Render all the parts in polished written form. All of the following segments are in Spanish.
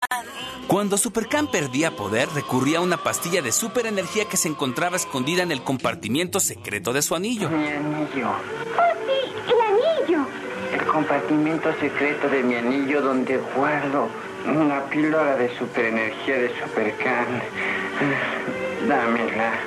Cuando Supercan perdía poder, recurría a una pastilla de superenergía que se encontraba escondida en el compartimiento secreto de su anillo. Mi anillo. ¡Oh, sí! ¡El anillo! El compartimento secreto de mi anillo donde guardo una píldora de superenergía de Supercan. Dámela.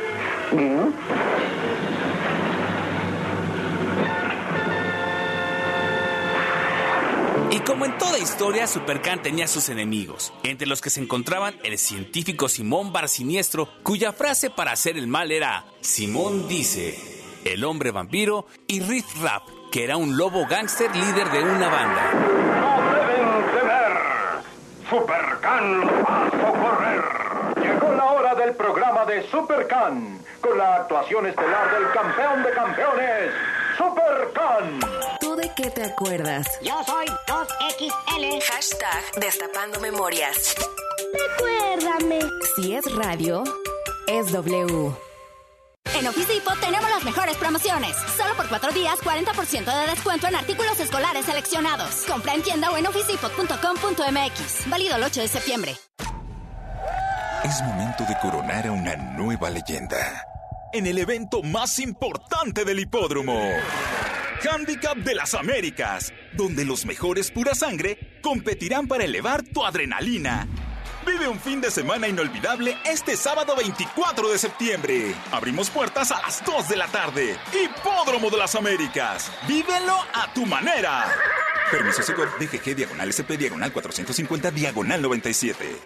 Y como en toda historia, Supercan tenía sus enemigos, entre los que se encontraban el científico Simón Barciniestro, cuya frase para hacer el mal era Simón dice, el hombre vampiro, y Riff Raff, que era un lobo gángster líder de una banda. ¡No deben temer! ¡Supercan a socorrer! Llegó la hora del programa de Supercan, con la actuación estelar del campeón de campeones, Supercan. ¿Tú de qué te acuerdas? Yo soy 2XL. Hashtag Destapando Memorias. Recuérdame. Si es radio, es W. En Office Depot tenemos las mejores promociones. Solo por 4 días, 40% de descuento en artículos escolares seleccionados. Compra en tienda o en officedepot.com.mx. Válido el 8 de septiembre. Es momento de coronar a una nueva leyenda en el evento más importante del hipódromo. Handicap de las Américas, donde los mejores pura sangre competirán para elevar tu adrenalina. Vive un fin de semana inolvidable este sábado 24 de septiembre. Abrimos puertas a las 2 de la tarde. Hipódromo de las Américas. Vívelo a tu manera. Permiso Segov DGG /SP /450 /97.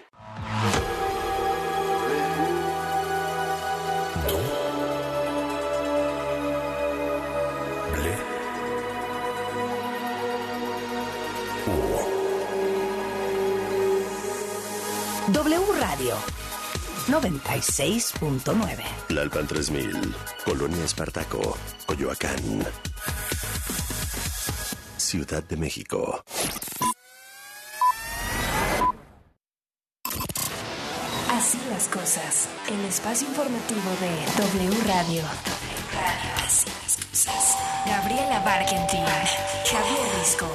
W Radio 96.9. Tlalpan 3000, Colonia Espartaco, Coyoacán, Ciudad de México. Así las cosas. El espacio informativo de W Radio. Así las cosas. Gabriela Barkentin, Javier Risco.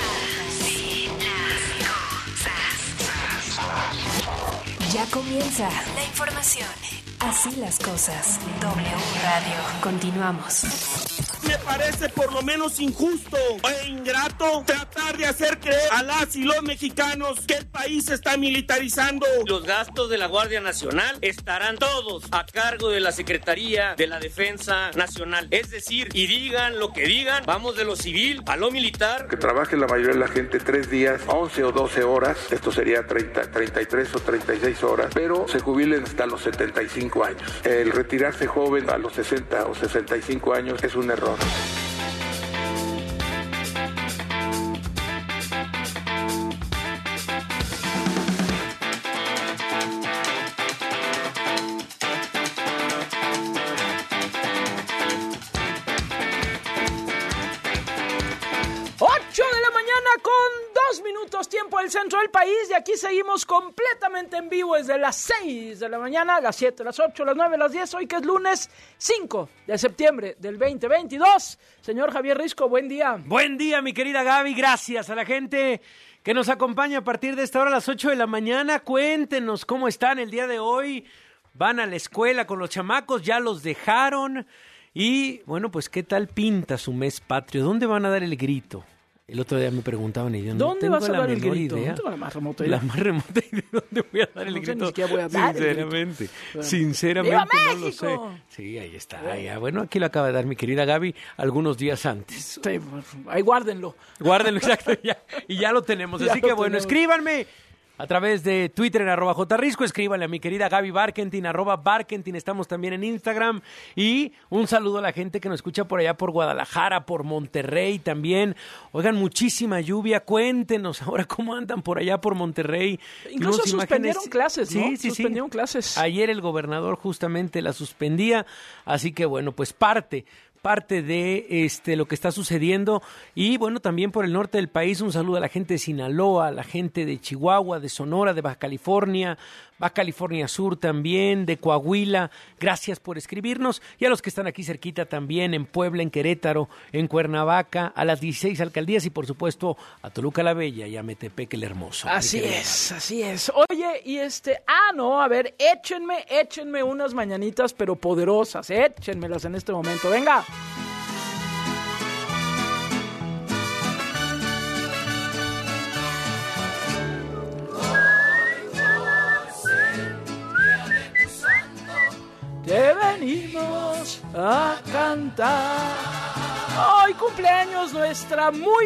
Ya comienza la información. Así las cosas. W Radio. Continuamos. Me parece por lo menos injusto e ingrato tratar de hacer creer a las y los mexicanos que el país se está militarizando. Los gastos de la Guardia Nacional estarán todos a cargo de la Secretaría de la Defensa Nacional. Es decir, y digan lo que digan, vamos de lo civil a lo militar. Que trabaje la mayoría de la gente 3 días, 11 o 12 horas, esto sería 33 o 36 horas, pero se jubilen hasta los 75 años. El retirarse joven a los 60 o 65 años es un error. Tiempo del centro del país y aquí seguimos completamente en vivo desde las 6 de la mañana, las 7, las 8, las 9, las 10, hoy que es lunes 5 de septiembre del 2022. Señor Javier Risco, buen día. Buen día, mi querida Gaby, gracias a la gente que nos acompaña a partir de esta hora a las 8 de la mañana. Cuéntenos cómo están el día de hoy, van a la escuela con los chamacos, ya los dejaron y bueno, pues qué tal pinta su mes patrio, ¿dónde van a dar el grito? El otro día me preguntaban y yo no tengo vas a la dar el menor grito? idea. No tengo la más remota idea. La más remota idea de dónde voy a dar el grito. Ni siquiera voy a dar sinceramente, el grito. Sinceramente ¡Viva no lo sé. México! Sí, ahí está. Ya. Bueno, aquí lo acaba de dar mi querida Gaby algunos días antes. Sí, ahí guárdenlo. Guárdenlo, exacto. Y ya lo tenemos. Así que bueno, escríbanme a través de Twitter en @jrisco, escríbanle a mi querida Gaby Barkentin, @Barkentin, estamos también en Instagram, y un saludo a la gente que nos escucha por allá por Guadalajara, por Monterrey también. Oigan, muchísima lluvia, cuéntenos ahora cómo andan por allá por Monterrey. Incluso suspendieron clases, ¿no? Sí. Suspendieron clases. Ayer el gobernador justamente la suspendía, así que bueno, pues parte parte de lo que está sucediendo. Y bueno, también por el norte del país, un saludo a la gente de Sinaloa, a la gente de Chihuahua, de Sonora, de Baja California Sur también, de Coahuila. Gracias por escribirnos. Y a los que están aquí cerquita también, en Puebla, en Querétaro, en Cuernavaca, a las 16 alcaldías y por supuesto a Toluca la Bella y a Metepec el Hermoso. Así es. Oye, y a ver, échenme unas mañanitas pero poderosas, échenmelas en este momento. Venga. Te venimos a cantar. Hoy cumpleaños nuestra muy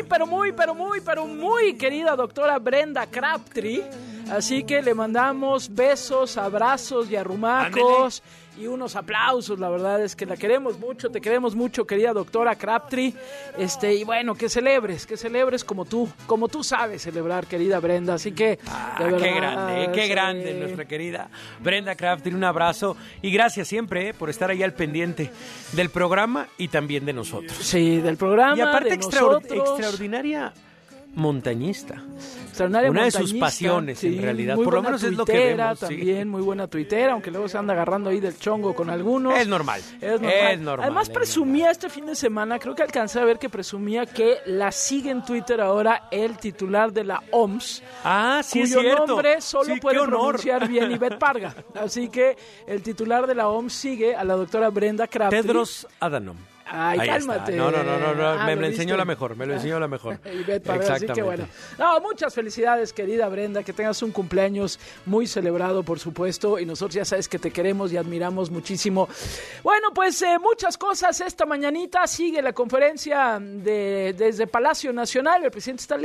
querida doctora Brenda Crabtree. Así que le mandamos besos, abrazos y arrumacos. Ándale. Y unos aplausos, la verdad es que la queremos mucho, te queremos mucho, querida doctora Crabtree. Y bueno, que celebres como tú sabes celebrar, querida Brenda. Así que, de verdad, qué grande nuestra querida Brenda Crabtree. Un abrazo y gracias siempre por estar ahí al pendiente del programa y también de nosotros. Sí, del programa. Y aparte, extraordinaria montañista. Una de sus pasiones, sí, en realidad. Por lo menos es lo que vemos. También, sí. Muy buena tuitera, aunque luego se anda agarrando ahí del chongo con algunos. Es normal. Además, presumía este fin de semana, creo que alcancé a ver que presumía que la sigue en Twitter ahora el titular de la OMS. Ah, sí, es cierto. cierto. Cuyo nombre solo puede pronunciar bien Ivette Parga. Así que el titular de la OMS sigue a la doctora Brenda Crabtree. Tedros Adhanom. Ay, ahí cálmate. Está. No. Me lo enseñó la mejor. Exactamente. Así que bueno. No, muchas felicidades, querida Brenda. Que tengas un cumpleaños muy celebrado, por supuesto. Y nosotros ya sabes que te queremos y admiramos muchísimo. Bueno, pues muchas cosas esta mañanita. Sigue la conferencia desde Palacio Nacional. El presidente está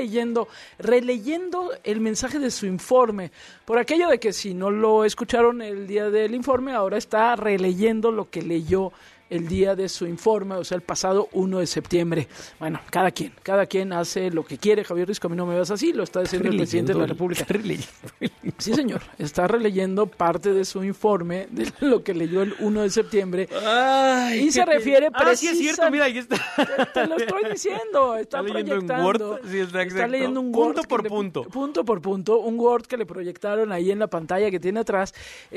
releyendo el mensaje de su informe. Por aquello de que si no lo escucharon el día del informe, ahora está releyendo lo que leyó el día de su informe, o sea, el pasado 1 de septiembre. Bueno, cada quien hace lo que quiere. Javier Risco, a mí no me vas así, lo está diciendo el presidente de la República. Sí, señor, está releyendo parte de su informe de lo que leyó el 1 de septiembre. Ay, y se refiere precisamente... sí es cierto, mira, ahí está. Te lo estoy diciendo, está proyectando. Sí, está leyendo un Word. Punto por punto, un Word que le proyectaron ahí en la pantalla que tiene atrás.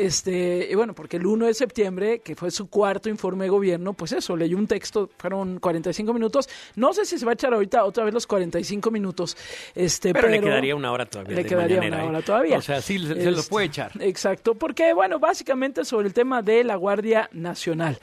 Y bueno, porque el 1 de septiembre, que fue su cuarto informe de gobierno, pues eso, leyó un texto, fueron 45 minutos. No sé si se va a echar ahorita otra vez los 45 minutos. Pero le quedaría una hora todavía. O sea, sí, se los puede echar. Exacto, porque bueno, básicamente sobre el tema de la Guardia Nacional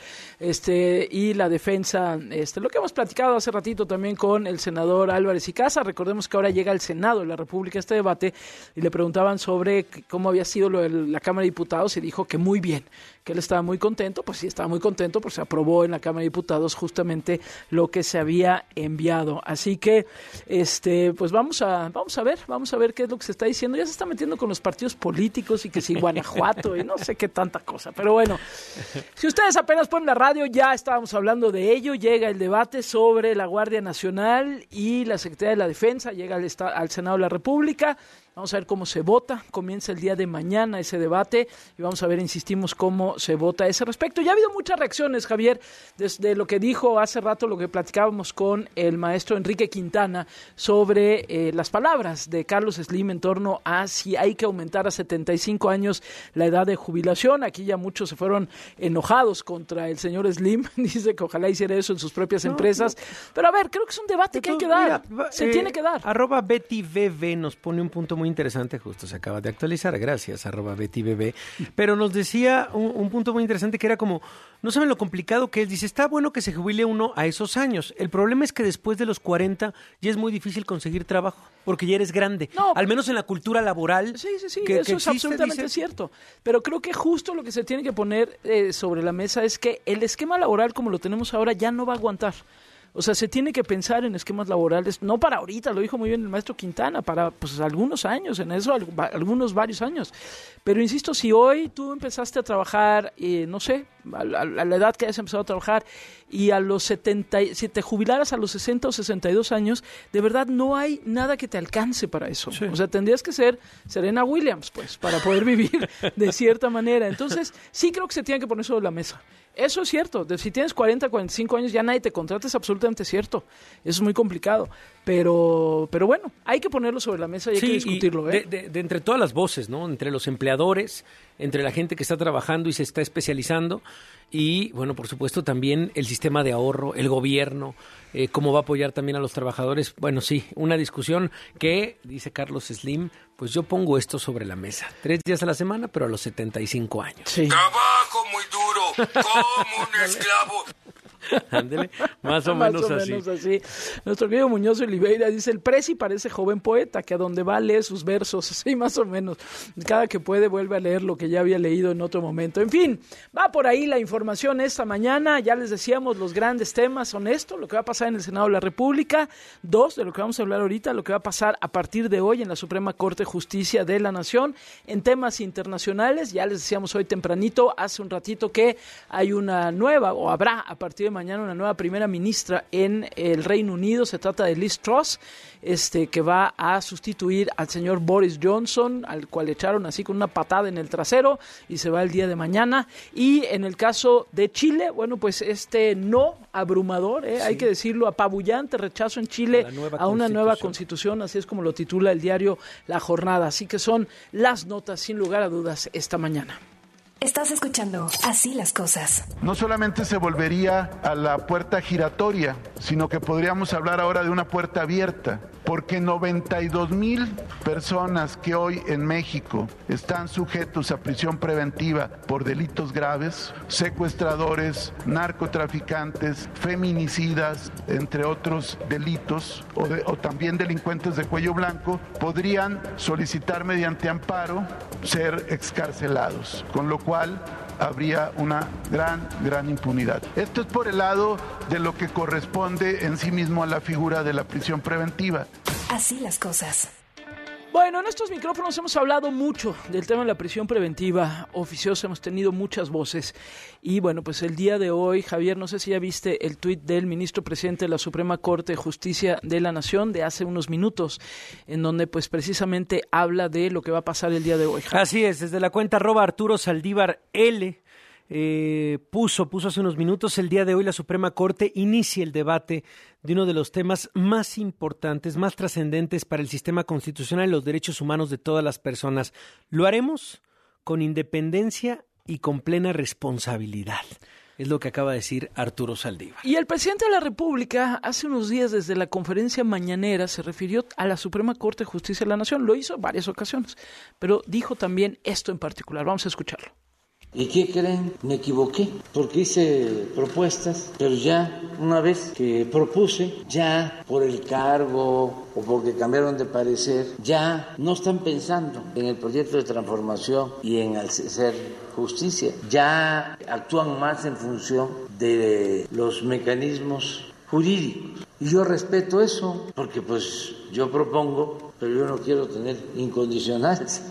y la defensa, lo que hemos platicado hace ratito también con el senador Álvarez y Casa. Recordemos que ahora llega al Senado de la República este debate y le preguntaban sobre cómo había sido lo de la Cámara de Diputados y dijo que muy bien, que él estaba muy contento. Pues sí, estaba muy contento porque se aprobó en la Cámara de Diputados justamente lo que se había enviado. Así que pues vamos a ver qué es lo que se está diciendo. Ya se está metiendo con los partidos políticos y que si Guanajuato y no sé qué tanta cosa. Pero bueno, si ustedes apenas ponen la radio, ya estábamos hablando de ello. Llega el debate sobre la Guardia Nacional y la Secretaría de la Defensa, llega al Senado de la República. Vamos a ver cómo se vota. Comienza el día de mañana ese debate y vamos a ver, insistimos, cómo se vota a ese respecto. Ya ha habido muchas reacciones, Javier, desde lo que dijo hace rato, lo que platicábamos con el maestro Enrique Quintana sobre las palabras de Carlos Slim en torno a si hay que aumentar a 75 años la edad de jubilación. Aquí ya muchos se fueron enojados contra el señor Slim. Dice que ojalá hiciera eso en sus propias empresas. Pero a ver, creo que es un debate que hay que dar. Se tiene que dar. @BettyBB nos pone un punto muy interesante, justo se acaba de actualizar, gracias, @BettyBB, pero nos decía un punto muy interesante que era como, no saben lo complicado que es, dice, está bueno que se jubile uno a esos años, el problema es que después de los 40 ya es muy difícil conseguir trabajo, porque ya eres grande, al menos en la cultura laboral. Sí, eso es absolutamente cierto, pero creo que justo lo que se tiene que poner sobre la mesa es que el esquema laboral como lo tenemos ahora ya no va a aguantar. O sea, se tiene que pensar en esquemas laborales, no para ahorita, lo dijo muy bien el maestro Quintana, para pues algunos años, en eso, varios años. Pero insisto, si hoy tú empezaste a trabajar, no sé, a la edad que hayas empezado a trabajar, y a los 70, si te jubilaras a los 60 o 62 años, de verdad no hay nada que te alcance para eso. Sí. O sea, tendrías que ser Serena Williams, pues, para poder vivir de cierta manera. Entonces, sí creo que se tiene que poner sobre la mesa. Eso es cierto. Si tienes 40, 45 años, ya nadie te contrata, es absolutamente cierto. Eso es muy complicado. Pero bueno, hay que ponerlo sobre la mesa y hay que discutirlo. De entre todas las voces, ¿no? Entre los empleadores, entre la gente que está trabajando y se está especializando y, bueno, por supuesto también el sistema de ahorro, el gobierno, cómo va a apoyar también a los trabajadores. Bueno, sí, una discusión que, dice Carlos Slim, pues yo pongo esto sobre la mesa. 3 días a la semana, pero a los 75 años. Sí. Trabajo muy duro, como un esclavo. Ándele, más o menos así. Nuestro querido Muñoz Oliveira dice, el Prezi parece joven poeta, que a donde va lee sus versos, sí, más o menos. Cada que puede vuelve a leer lo que ya había leído en otro momento. En fin, va por ahí la información esta mañana. Ya les decíamos, los grandes temas son esto, lo que va a pasar en el Senado de la República. 2, de lo que vamos a hablar ahorita, lo que va a pasar a partir de hoy en la Suprema Corte de Justicia de la Nación. En temas internacionales, ya les decíamos hoy tempranito, hace un ratito que hay una nueva, o habrá a partir de mañana una nueva primera ministra en el Reino Unido. Se trata de Liz Truss, que va a sustituir al señor Boris Johnson, al cual le echaron así con una patada en el trasero y se va el día de mañana. Y en el caso de Chile, bueno, pues no abrumador, sí, hay que decirlo, apabullante rechazo en Chile a una nueva constitución, así es como lo titula el diario La Jornada. Así que son las notas, sin lugar a dudas, esta mañana. Estás escuchando Así las Cosas. No solamente se volvería a la puerta giratoria, sino que podríamos hablar ahora de una puerta abierta, porque 92,000 personas que hoy en México están sujetos a prisión preventiva por delitos graves, secuestradores, narcotraficantes, feminicidas, entre otros delitos, o también delincuentes de cuello blanco, podrían solicitar mediante amparo ser excarcelados, con lo cual habría una gran impunidad. Esto es por el lado de lo que corresponde en sí mismo a la figura de la prisión preventiva. Así las cosas. Bueno, en estos micrófonos hemos hablado mucho del tema de la prisión preventiva oficiosa, hemos tenido muchas voces y bueno, pues el día de hoy, Javier, no sé si ya viste el tuit del ministro presidente de la Suprema Corte de Justicia de la Nación de hace unos minutos, en donde pues precisamente habla de lo que va a pasar el día de hoy, Javier. Así es, desde la cuenta @Arturo Saldívar L. Puso hace unos minutos, el día de hoy la Suprema Corte inicia el debate de uno de los temas más importantes, más trascendentes para el sistema constitucional y los derechos humanos de todas las personas. Lo haremos con independencia y con plena responsabilidad. Es lo que acaba de decir Arturo Saldívar. Y el presidente de la República hace unos días desde la conferencia mañanera se refirió a la Suprema Corte de Justicia de la Nación. Lo hizo en varias ocasiones, pero dijo también esto en particular. Vamos a escucharlo. ¿Y qué creen? Me equivoqué, porque hice propuestas, pero ya una vez que propuse, ya por el cargo o porque cambiaron de parecer, ya no están pensando en el proyecto de transformación y en hacer justicia, ya actúan más en función de los mecanismos jurídicos. Y yo respeto eso, porque pues yo propongo, pero yo no quiero tener incondicionales.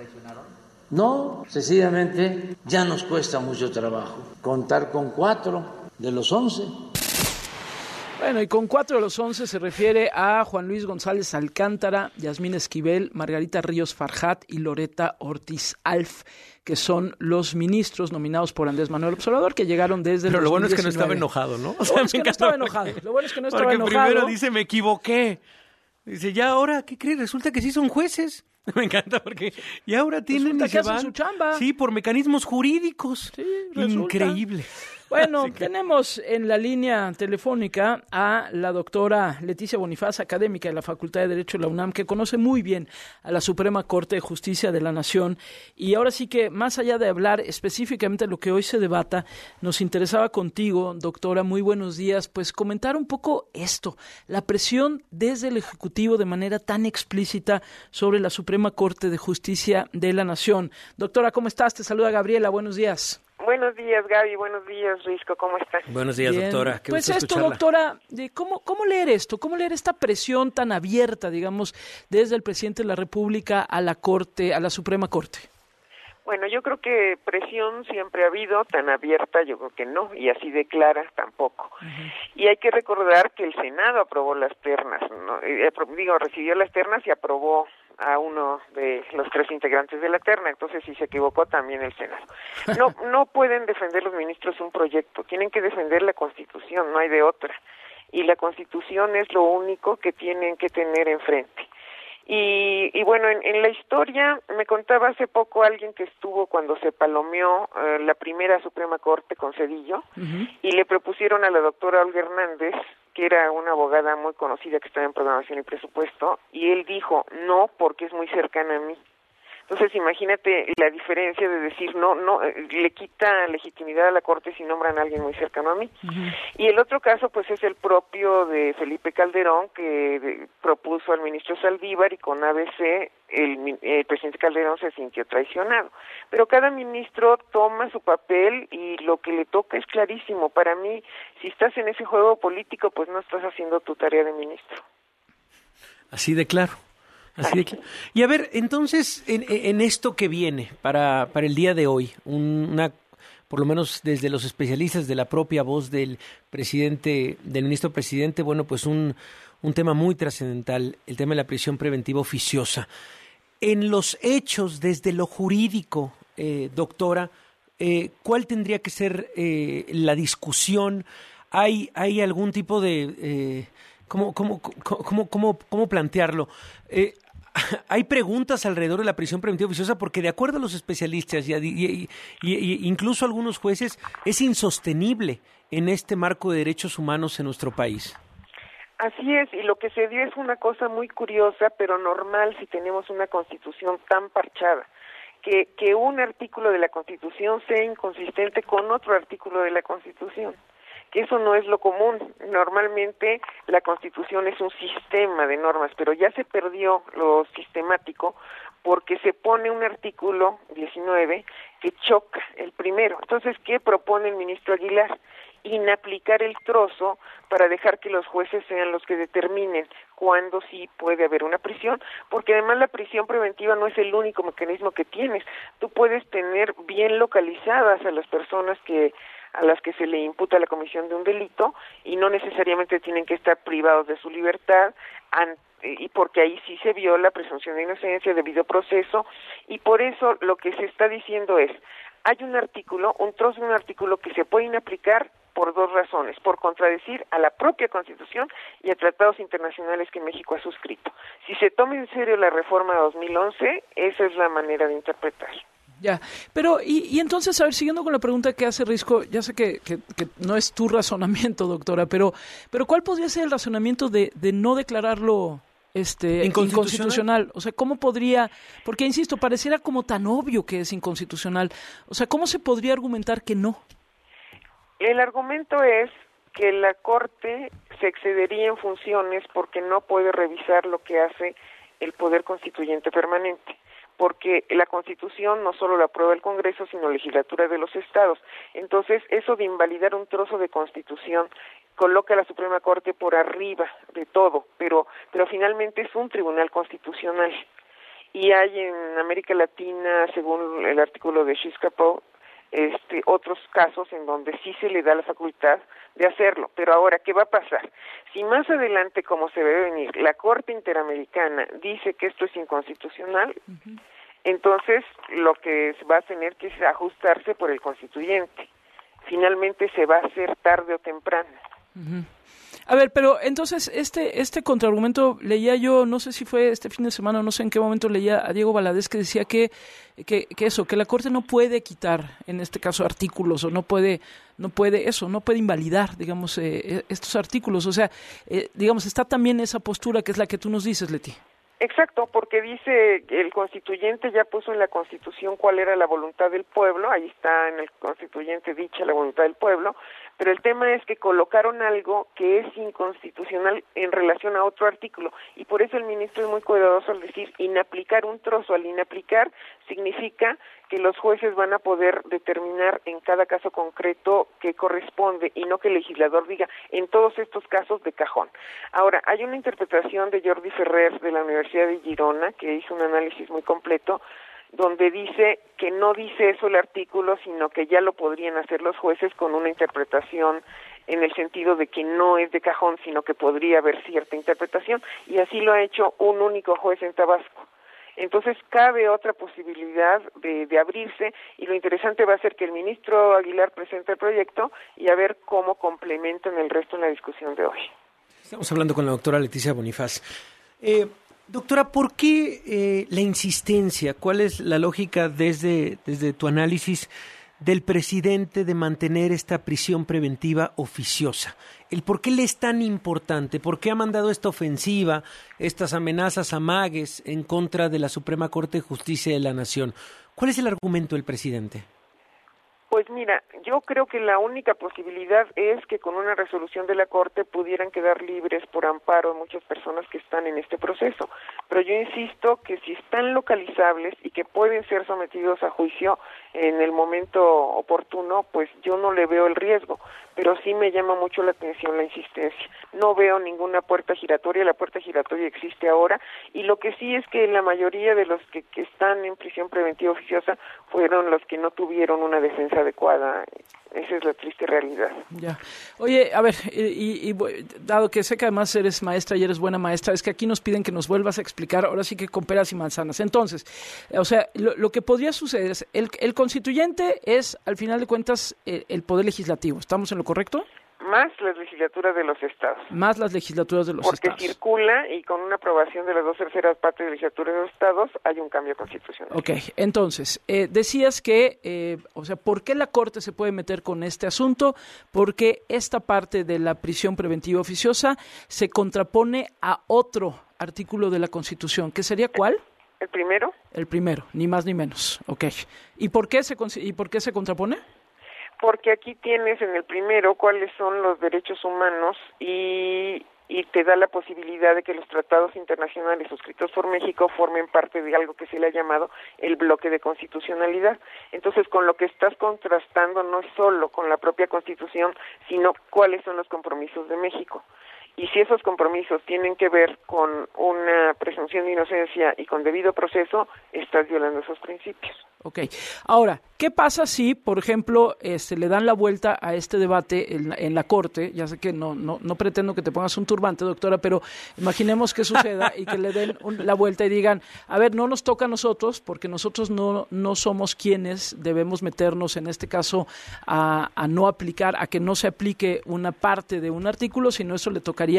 No, sencillamente ya nos cuesta mucho trabajo contar con 4 de los 11. Bueno, y con 4 de los 11 se refiere a Juan Luis González Alcántara, Yasmín Esquivel, Margarita Ríos Farjat y Loreta Ortiz Alf, que son los ministros nominados por Andrés Manuel López Obrador, que llegaron desde Pero el 2019. lo bueno es que no estaba enojado, ¿no? Lo bueno es que no estaba enojado. Lo bueno es que no estaba enojado. Porque primero dice, me equivoqué. Dice, ya ahora, ¿qué crees? Resulta que sí son jueces. Me encanta porque y ahora tienen que hacen su chamba. Sí, por mecanismos jurídicos. Sí, resulta. Increíble. Bueno, tenemos en la línea telefónica a la doctora Leticia Bonifaz, académica de la Facultad de Derecho de la UNAM, que conoce muy bien a la Suprema Corte de Justicia de la Nación. Y ahora sí que, más allá de hablar específicamente de lo que hoy se debata, nos interesaba contigo, doctora, muy buenos días, pues comentar un poco esto, la presión desde el Ejecutivo de manera tan explícita sobre la Suprema Corte de Justicia de la Nación. Doctora, ¿cómo estás? Te saluda Gabriela, buenos días. Buenos días, Gaby. Buenos días, Risco. ¿Cómo estás? Buenos días, Bien. Doctora. Qué pues gusto esto, escucharla. doctora, ¿cómo leer esto? ¿Cómo leer esta presión tan abierta, digamos, desde el presidente de la República a la Corte, a la Suprema Corte? Bueno, yo creo que presión siempre ha habido, tan abierta yo creo que no, y así de clara tampoco. Y hay que recordar que el Senado aprobó las ternas, ¿no? Recibió las ternas y aprobó a uno de los 3 integrantes de la terna, entonces si se equivocó también el Senado. No pueden defender los ministros un proyecto, tienen que defender la Constitución, no hay de otra. Y la Constitución es lo único que tienen que tener enfrente. Y bueno, en la historia, me contaba hace poco alguien que estuvo cuando se palomeó la primera Suprema Corte con Zedillo, y le propusieron a la doctora Olga Hernández, que era una abogada muy conocida que estaba en Programación y Presupuesto, y él dijo, no, porque es muy cercana a mí. Entonces, imagínate la diferencia de decir no, le quita legitimidad a la Corte si nombran a alguien muy cercano a mí. Y el otro caso, pues, es el propio de Felipe Calderón, que propuso al ministro Saldívar, y con ABC el presidente Calderón se sintió traicionado. Pero cada ministro toma su papel y lo que le toca es clarísimo. Para mí, si estás en ese juego político, pues no estás haciendo tu tarea de ministro. Así de claro. Y a ver, entonces, en esto que viene para el día de hoy, por lo menos desde los especialistas, de la propia voz del ministro presidente, bueno, pues un tema muy trascendental, el tema de la prisión preventiva oficiosa. En los hechos, desde lo jurídico, doctora, ¿cuál tendría que ser la discusión? ¿Hay algún tipo de... ¿Cómo plantearlo? Hay preguntas alrededor de la prisión preventiva oficiosa porque, de acuerdo a los especialistas y incluso algunos jueces, es insostenible en este marco de derechos humanos en nuestro país. Así es, y lo que se dio es una cosa muy curiosa, pero normal si tenemos una Constitución tan parchada. Que un artículo de la Constitución sea inconsistente con otro artículo de la Constitución. Que eso no es lo común. Normalmente la Constitución es un sistema de normas, pero ya se perdió lo sistemático porque se pone un artículo 19 que choca el primero. Entonces, ¿qué propone el ministro Aguilar? Inaplicar el trozo para dejar que los jueces sean los que determinen cuándo sí puede haber una prisión, porque además la prisión preventiva no es el único mecanismo que tienes. Tú puedes tener bien localizadas a las personas a las que se le imputa la comisión de un delito y no necesariamente tienen que estar privados de su libertad, y porque ahí sí se viola presunción de inocencia, debido proceso, y por eso lo que se está diciendo es, hay un trozo de un artículo que se puede inaplicar por 2 razones, por contradecir a la propia Constitución y a tratados internacionales que México ha suscrito. Si se toma en serio la reforma de 2011, esa es la manera de interpretar. Ya, pero y entonces, a ver, siguiendo con la pregunta que hace Risco, ya sé que no es tu razonamiento, doctora, pero ¿cuál podría ser el razonamiento de no declararlo inconstitucional? O sea, ¿cómo podría? Porque, insisto, pareciera como tan obvio que es inconstitucional. O sea, ¿cómo se podría argumentar que no? El argumento es que la Corte se excedería en funciones porque no puede revisar lo que hace el Poder Constituyente Permanente, porque la Constitución no solo la aprueba el Congreso, sino legislatura de los estados. Entonces, eso de invalidar un trozo de Constitución coloca a la Suprema Corte por arriba de todo, pero finalmente es un tribunal constitucional. Y hay en América Latina, según el artículo de Xiscapó, otros casos en donde sí se le da la facultad de hacerlo. Pero ahora, ¿qué va a pasar? Si más adelante, como se ve venir, la Corte Interamericana dice que esto es inconstitucional, entonces lo que va a tener que es ajustarse por el constituyente. Finalmente se va a hacer tarde o temprano. A ver, pero entonces este contraargumento leía yo, no sé si fue este fin de semana, no sé en qué momento leía a Diego Valadez que decía que la Corte no puede quitar, en este caso, artículos, o no puede invalidar, digamos, estos artículos. O sea, digamos, está también esa postura que es la que tú nos dices, Leti. Exacto, porque dice que el constituyente ya puso en la Constitución cuál era la voluntad del pueblo, ahí está en el constituyente dicha la voluntad del pueblo, pero el tema es que colocaron algo que es inconstitucional en relación a otro artículo, y por eso el ministro es muy cuidadoso al decir inaplicar un trozo. Al inaplicar significa que los jueces van a poder determinar en cada caso concreto qué corresponde, y no que el legislador diga en todos estos casos de cajón. Ahora, hay una interpretación de Jordi Ferrer de la Universidad de Girona, que hizo un análisis muy completo, donde dice que no dice eso el artículo, sino que ya lo podrían hacer los jueces con una interpretación en el sentido de que no es de cajón, sino que podría haber cierta interpretación, y así lo ha hecho un único juez en Tabasco. Entonces cabe otra posibilidad de abrirse, y lo interesante va a ser que el ministro Aguilar presente el proyecto y a ver cómo complementan el resto en la discusión de hoy. Estamos hablando con la doctora Leticia Bonifaz. Doctora, ¿por qué la insistencia? ¿Cuál es la lógica desde tu análisis del presidente de mantener esta prisión preventiva oficiosa? ¿El por qué le es tan importante? ¿Por qué ha mandado esta ofensiva, estas amenazas, amagues en contra de la Suprema Corte de Justicia de la Nación? ¿Cuál es el argumento del presidente? Pues mira, yo creo que la única posibilidad es que con una resolución de la Corte pudieran quedar libres por amparo muchas personas que están en este proceso. Pero yo insisto que si están localizables y que pueden ser sometidos a juicio en el momento oportuno, pues yo no le veo el riesgo. Pero sí me llama mucho la atención la insistencia. No veo ninguna puerta giratoria, la puerta giratoria existe ahora, y lo que sí es que la mayoría de los que están en prisión preventiva oficiosa fueron los que no tuvieron una defensa adecuada. Esa es la triste realidad. Ya. Oye, a ver, y dado que sé que además eres maestra y eres buena maestra, es que aquí nos piden que nos vuelvas a explicar, ahora sí que con peras y manzanas. Entonces, o sea, lo que podría suceder es, el constituyente es, al final de cuentas, el poder legislativo. ¿Estamos en lo correcto? Más las legislaturas de los estados. Más las legislaturas de los estados. Porque circula, y con una aprobación de las 2/3 partes de legislaturas de los estados hay un cambio constitucional. Ok, entonces, decías que, o sea, ¿por qué la Corte se puede meter con este asunto? Porque esta parte de la prisión preventiva oficiosa se contrapone a otro artículo de la Constitución, ¿que sería cuál? ¿El primero? El primero, ni más ni menos. Ok. ¿Y por qué se contrapone? Porque aquí tienes en el primero cuáles son los derechos humanos y te da la posibilidad de que los tratados internacionales suscritos por México formen parte de algo que se le ha llamado el bloque de constitucionalidad. Entonces, con lo que estás contrastando no es solo con la propia Constitución, sino cuáles son los compromisos de México. Y si esos compromisos tienen que ver con una presunción de inocencia y con debido proceso, estás violando esos principios. Ok. Ahora, ¿qué pasa si, por ejemplo, le dan la vuelta a este debate en la Corte? Ya sé que no pretendo que te pongas un turbante, doctora, pero imaginemos que suceda y que le den la vuelta y digan, a ver, no nos toca a nosotros, porque nosotros no somos quienes debemos meternos, en este caso, a no aplicar, a que no se aplique una parte de un artículo, sino eso le tocaría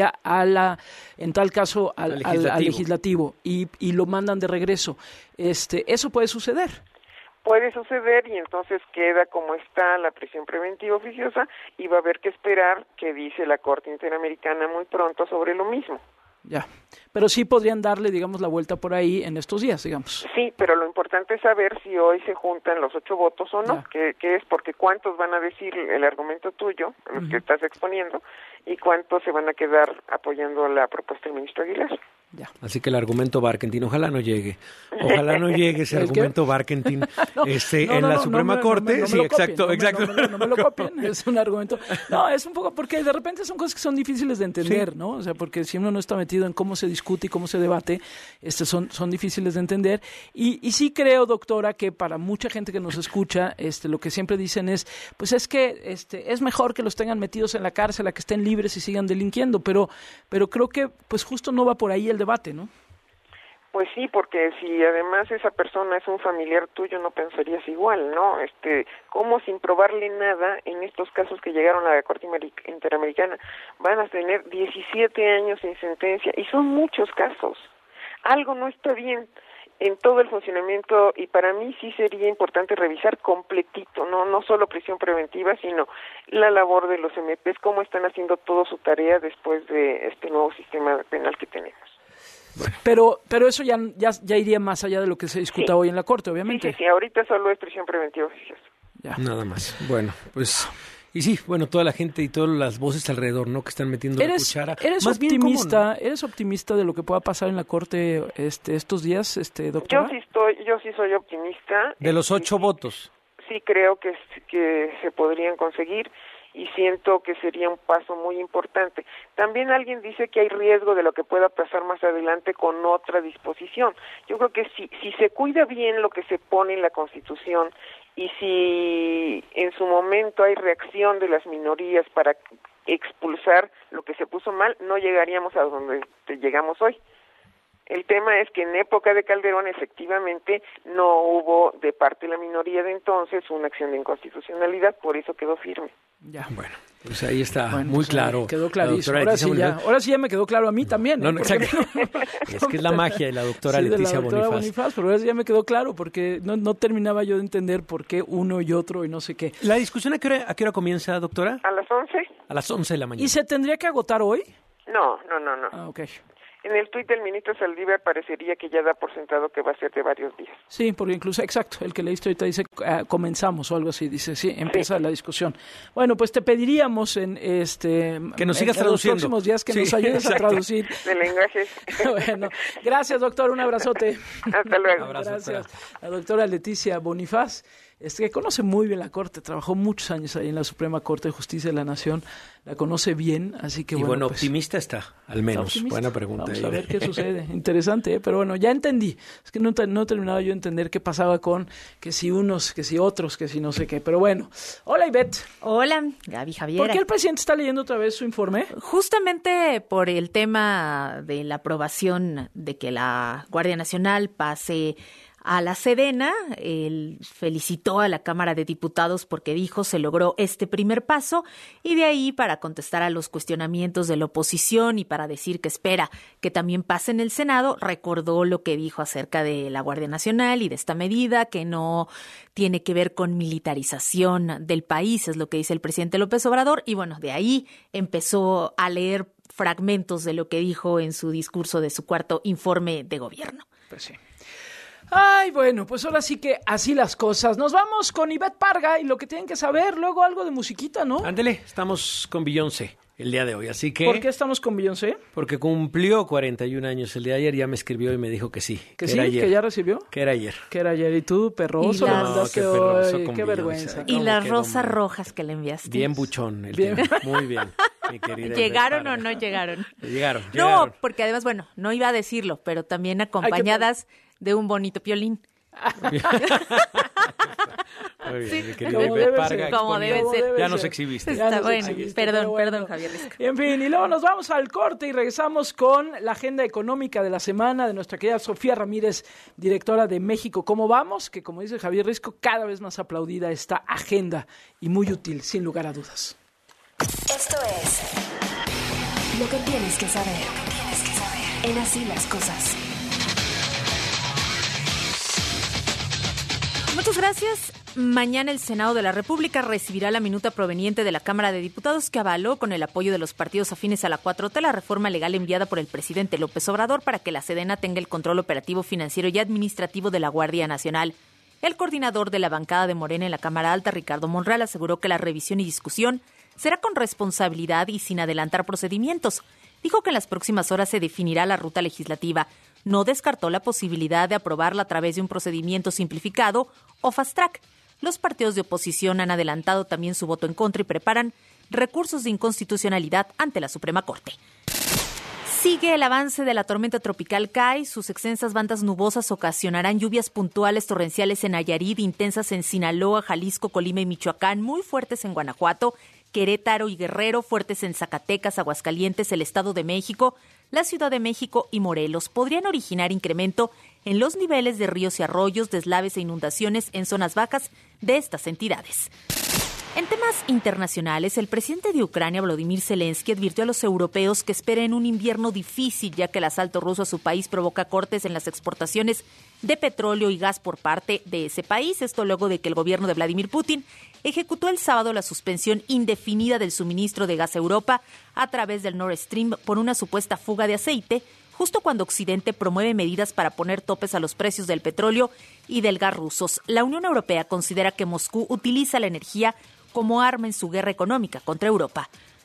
en tal caso, al legislativo y lo mandan de regreso. ¿Eso puede suceder? Puede suceder, y entonces queda como está la prisión preventiva oficiosa, y va a haber que esperar qué dice la Corte Interamericana muy pronto sobre lo mismo. Ya, pero sí podrían darle, digamos, la vuelta por ahí en estos días, digamos. Sí, pero lo importante es saber si hoy se juntan los 8 votos o no, que es porque cuántos van a decir el argumento tuyo, los que estás exponiendo, y cuántos se van a quedar apoyando la propuesta del ministro Aguilar. Ya. Así que el argumento Barkentin, ojalá no llegue ese argumento Barkentin en la Suprema Corte. Sí, exacto. No me lo copien, es un argumento. No, es un poco, porque de repente son cosas que son difíciles de entender, sí. ¿no? O sea, porque si uno no está metido en cómo se discute y cómo se debate, son difíciles de entender. Y sí creo, doctora, que para mucha gente que nos escucha, lo que siempre dicen es, pues es que es mejor que los tengan metidos en la cárcel a que estén libres y sigan delinquiendo, pero creo que pues justo no va por ahí el debate, ¿no? Pues sí, porque si además esa persona es un familiar tuyo, no pensarías igual, ¿no? ¿Cómo sin probarle nada en estos casos que llegaron a la Corte Interamericana van a tener 17 años sin sentencia? Y son muchos casos. Algo no está bien en todo el funcionamiento, y para mí sí sería importante revisar completito, no solo prisión preventiva, sino la labor de los MPs, cómo están haciendo toda su tarea después de este nuevo sistema penal que tenemos. Bueno. Pero eso ya iría más allá de lo que se discuta hoy en la Corte, obviamente. Sí, ahorita solo es prisión preventiva oficiosa. Ya. Nada más. Bueno, pues... Y sí, toda la gente y todas las voces alrededor, ¿no? Que están metiendo la cuchara. ¿Eres optimista de lo que pueda pasar en la Corte estos días, doctora? Yo sí soy optimista. De los 8 votos. Sí creo que se podrían conseguir, y siento que sería un paso muy importante. También alguien dice que hay riesgo de lo que pueda pasar más adelante con otra disposición. Yo creo que si se cuida bien lo que se pone en la Constitución y si en su momento hay reacción de las minorías para expulsar lo que se puso mal, no llegaríamos a donde llegamos hoy. El tema es que en época de Calderón efectivamente no hubo de parte de la minoría de entonces una acción de inconstitucionalidad, por eso quedó firme. Ya, bueno, pues ahí está muy claro. Quedó clarísimo. Ahora sí ya me quedó claro a mí también. No, exacto. Es que es la magia de la doctora Leticia Bonifaz. Pero ahora sí ya me quedó claro porque no terminaba yo de entender por qué uno y otro y no sé qué. ¿La discusión a qué hora comienza, doctora? A las 11. A las 11 de la mañana. ¿Y se tendría que agotar hoy? No. Ah, ok. En el tuit del ministro Saldívar parecería que ya da por sentado que va a ser de varios días. Sí, porque incluso, exacto, el que leíste ahorita dice comenzamos o algo así, dice, sí, empieza la discusión. Bueno, pues te pediríamos que nos sigas traduciendo. En los próximos días que nos ayudes a traducir. De lenguajes. Bueno, gracias, doctor, un abrazote. Hasta luego. Gracias. La doctora Leticia Bonifaz, que conoce muy bien la Corte, trabajó muchos años ahí en la Suprema Corte de Justicia de la Nación, la conoce bien, así que bueno, pues, optimista está, al menos. Optimista. Buena pregunta. Vamos a ver qué sucede. Interesante, pero bueno, ya entendí. Es que no he terminado yo de entender qué pasaba con que si unos, que si otros, que si no sé qué. Pero bueno. Hola, Ivette. Hola, Gaby Javier. ¿Por qué el presidente está leyendo otra vez su informe? Justamente por el tema de la aprobación de que la Guardia Nacional pase a la Sedena. Él felicitó a la Cámara de Diputados porque dijo se logró este primer paso, y de ahí, para contestar a los cuestionamientos de la oposición y para decir que espera que también pase en el Senado, recordó lo que dijo acerca de la Guardia Nacional y de esta medida, que no tiene que ver con militarización del país, es lo que dice el presidente López Obrador, y bueno, de ahí empezó a leer fragmentos de lo que dijo en su discurso de su cuarto informe de gobierno. Pues sí. Ay, bueno, pues ahora sí que así las cosas. Nos vamos con Ivette Parga y lo que tienen que saber, luego algo de musiquita, ¿no? Ándele, estamos con Beyoncé el día de hoy, así que... ¿Por qué estamos con Beyoncé? Porque cumplió 41 años el día de ayer, ya me escribió y me dijo que sí. ¿Que sí? ¿Que ya recibió? Que era ayer. Que era ayer. ¿Y tú, perroso, lo mandaste hoy? Qué vergüenza. Y las rosas rojas que le enviaste. Bien buchón el tema. Muy bien, mi querida. ¿Llegaron o no llegaron? Llegaron. No, porque además, bueno, no iba a decirlo, pero también acompañadas de un bonito piolín. Muy bien, sí, mi querido Ivette Parga, como debe ser. Ya nos exhibiste. Está bueno, perdón, Javier. En fin, y luego nos vamos al corte y regresamos con la agenda económica de la semana de nuestra querida Sofía Ramírez, directora de México ¿Cómo vamos? Que, como dice Javier Risco, cada vez más aplaudida esta agenda y muy útil, sin lugar a dudas. Esto es lo que tienes que saber. En Así las Cosas. Muchas gracias. Mañana el Senado de la República recibirá la minuta proveniente de la Cámara de Diputados que avaló, con el apoyo de los partidos afines a la 4T, la reforma legal enviada por el presidente López Obrador para que la Sedena tenga el control operativo, financiero y administrativo de la Guardia Nacional. El coordinador de la bancada de Morena en la Cámara Alta, Ricardo Monreal, aseguró que la revisión y discusión será con responsabilidad y sin adelantar procedimientos. Dijo que en las próximas horas se definirá la ruta legislativa. No descartó la posibilidad de aprobarla a través de un procedimiento simplificado o fast track. Los partidos de oposición han adelantado también su voto en contra y preparan recursos de inconstitucionalidad ante la Suprema Corte. Sigue el avance de la tormenta tropical Kai. Sus extensas bandas nubosas ocasionarán lluvias puntuales torrenciales en Nayarit, intensas en Sinaloa, Jalisco, Colima y Michoacán, muy fuertes en Guanajuato, Querétaro y Guerrero, fuertes en Zacatecas, Aguascalientes, el Estado de México, la Ciudad de México y Morelos. Podrían originar incremento en los niveles de ríos y arroyos, deslaves e inundaciones en zonas bajas de estas entidades. En temas internacionales, el presidente de Ucrania, Volodymyr Zelensky, advirtió a los europeos que esperen un invierno difícil, ya que el asalto ruso a su país provoca cortes en las exportaciones de petróleo y gas por parte de ese país. Esto luego de que el gobierno de Vladimir Putin ejecutó el sábado la suspensión indefinida del suministro de gas a Europa a través del Nord Stream por una supuesta fuga de aceite, justo cuando Occidente promueve medidas para poner topes a los precios del petróleo y del gas rusos. La Unión Europea considera que Moscú utiliza la energía como arma en su guerra económica contra Europa.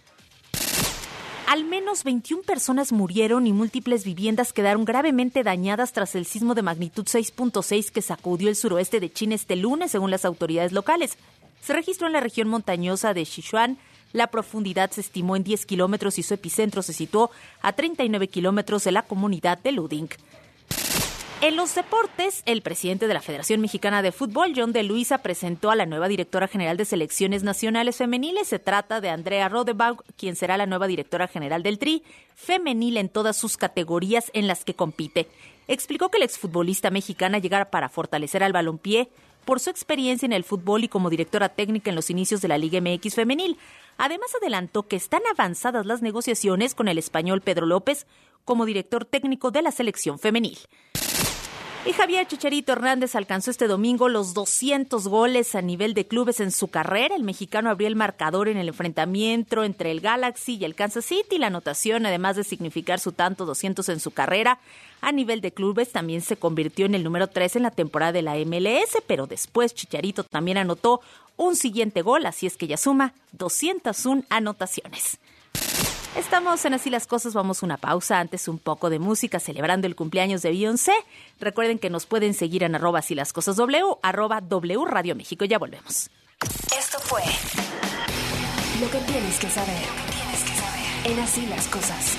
Al menos 21 personas murieron y múltiples viviendas quedaron gravemente dañadas tras el sismo de magnitud 6.6 que sacudió el suroeste de China este lunes, según las autoridades locales. Se registró en la región montañosa de Sichuan, La profundidad se estimó en 10 kilómetros y su epicentro se situó a 39 kilómetros de la comunidad de Luding. En los deportes, el presidente de la Federación Mexicana de Fútbol, John de Luisa, presentó a la nueva directora general de selecciones nacionales femeniles. Se trata de Andrea Rodebaugh, quien será la nueva directora general del Tri femenil en todas sus categorías en las que compite. Explicó que la exfutbolista mexicana llegará para fortalecer al balompié por su experiencia en el fútbol y como directora técnica en los inicios de la Liga MX femenil. Además, adelantó que están avanzadas las negociaciones con el español Pedro López como director técnico de la selección femenil. Y Javier Chicharito Hernández alcanzó este domingo los 200 goles a nivel de clubes en su carrera. El mexicano abrió el marcador en el enfrentamiento entre el Galaxy y el Kansas City. La anotación, además de significar su tanto 200 en su carrera, a nivel de clubes también se convirtió en el número 3 en la temporada de la MLS, pero después Chicharito también anotó un siguiente gol, así es que ya suma 201 anotaciones. Estamos en Así las Cosas, vamos a una pausa, antes un poco de música celebrando el cumpleaños de Beyoncé. Recuerden que nos pueden seguir en @asílascosasw, @W Radio México. Ya volvemos. Esto fue Lo que tienes que saber. En Así las Cosas.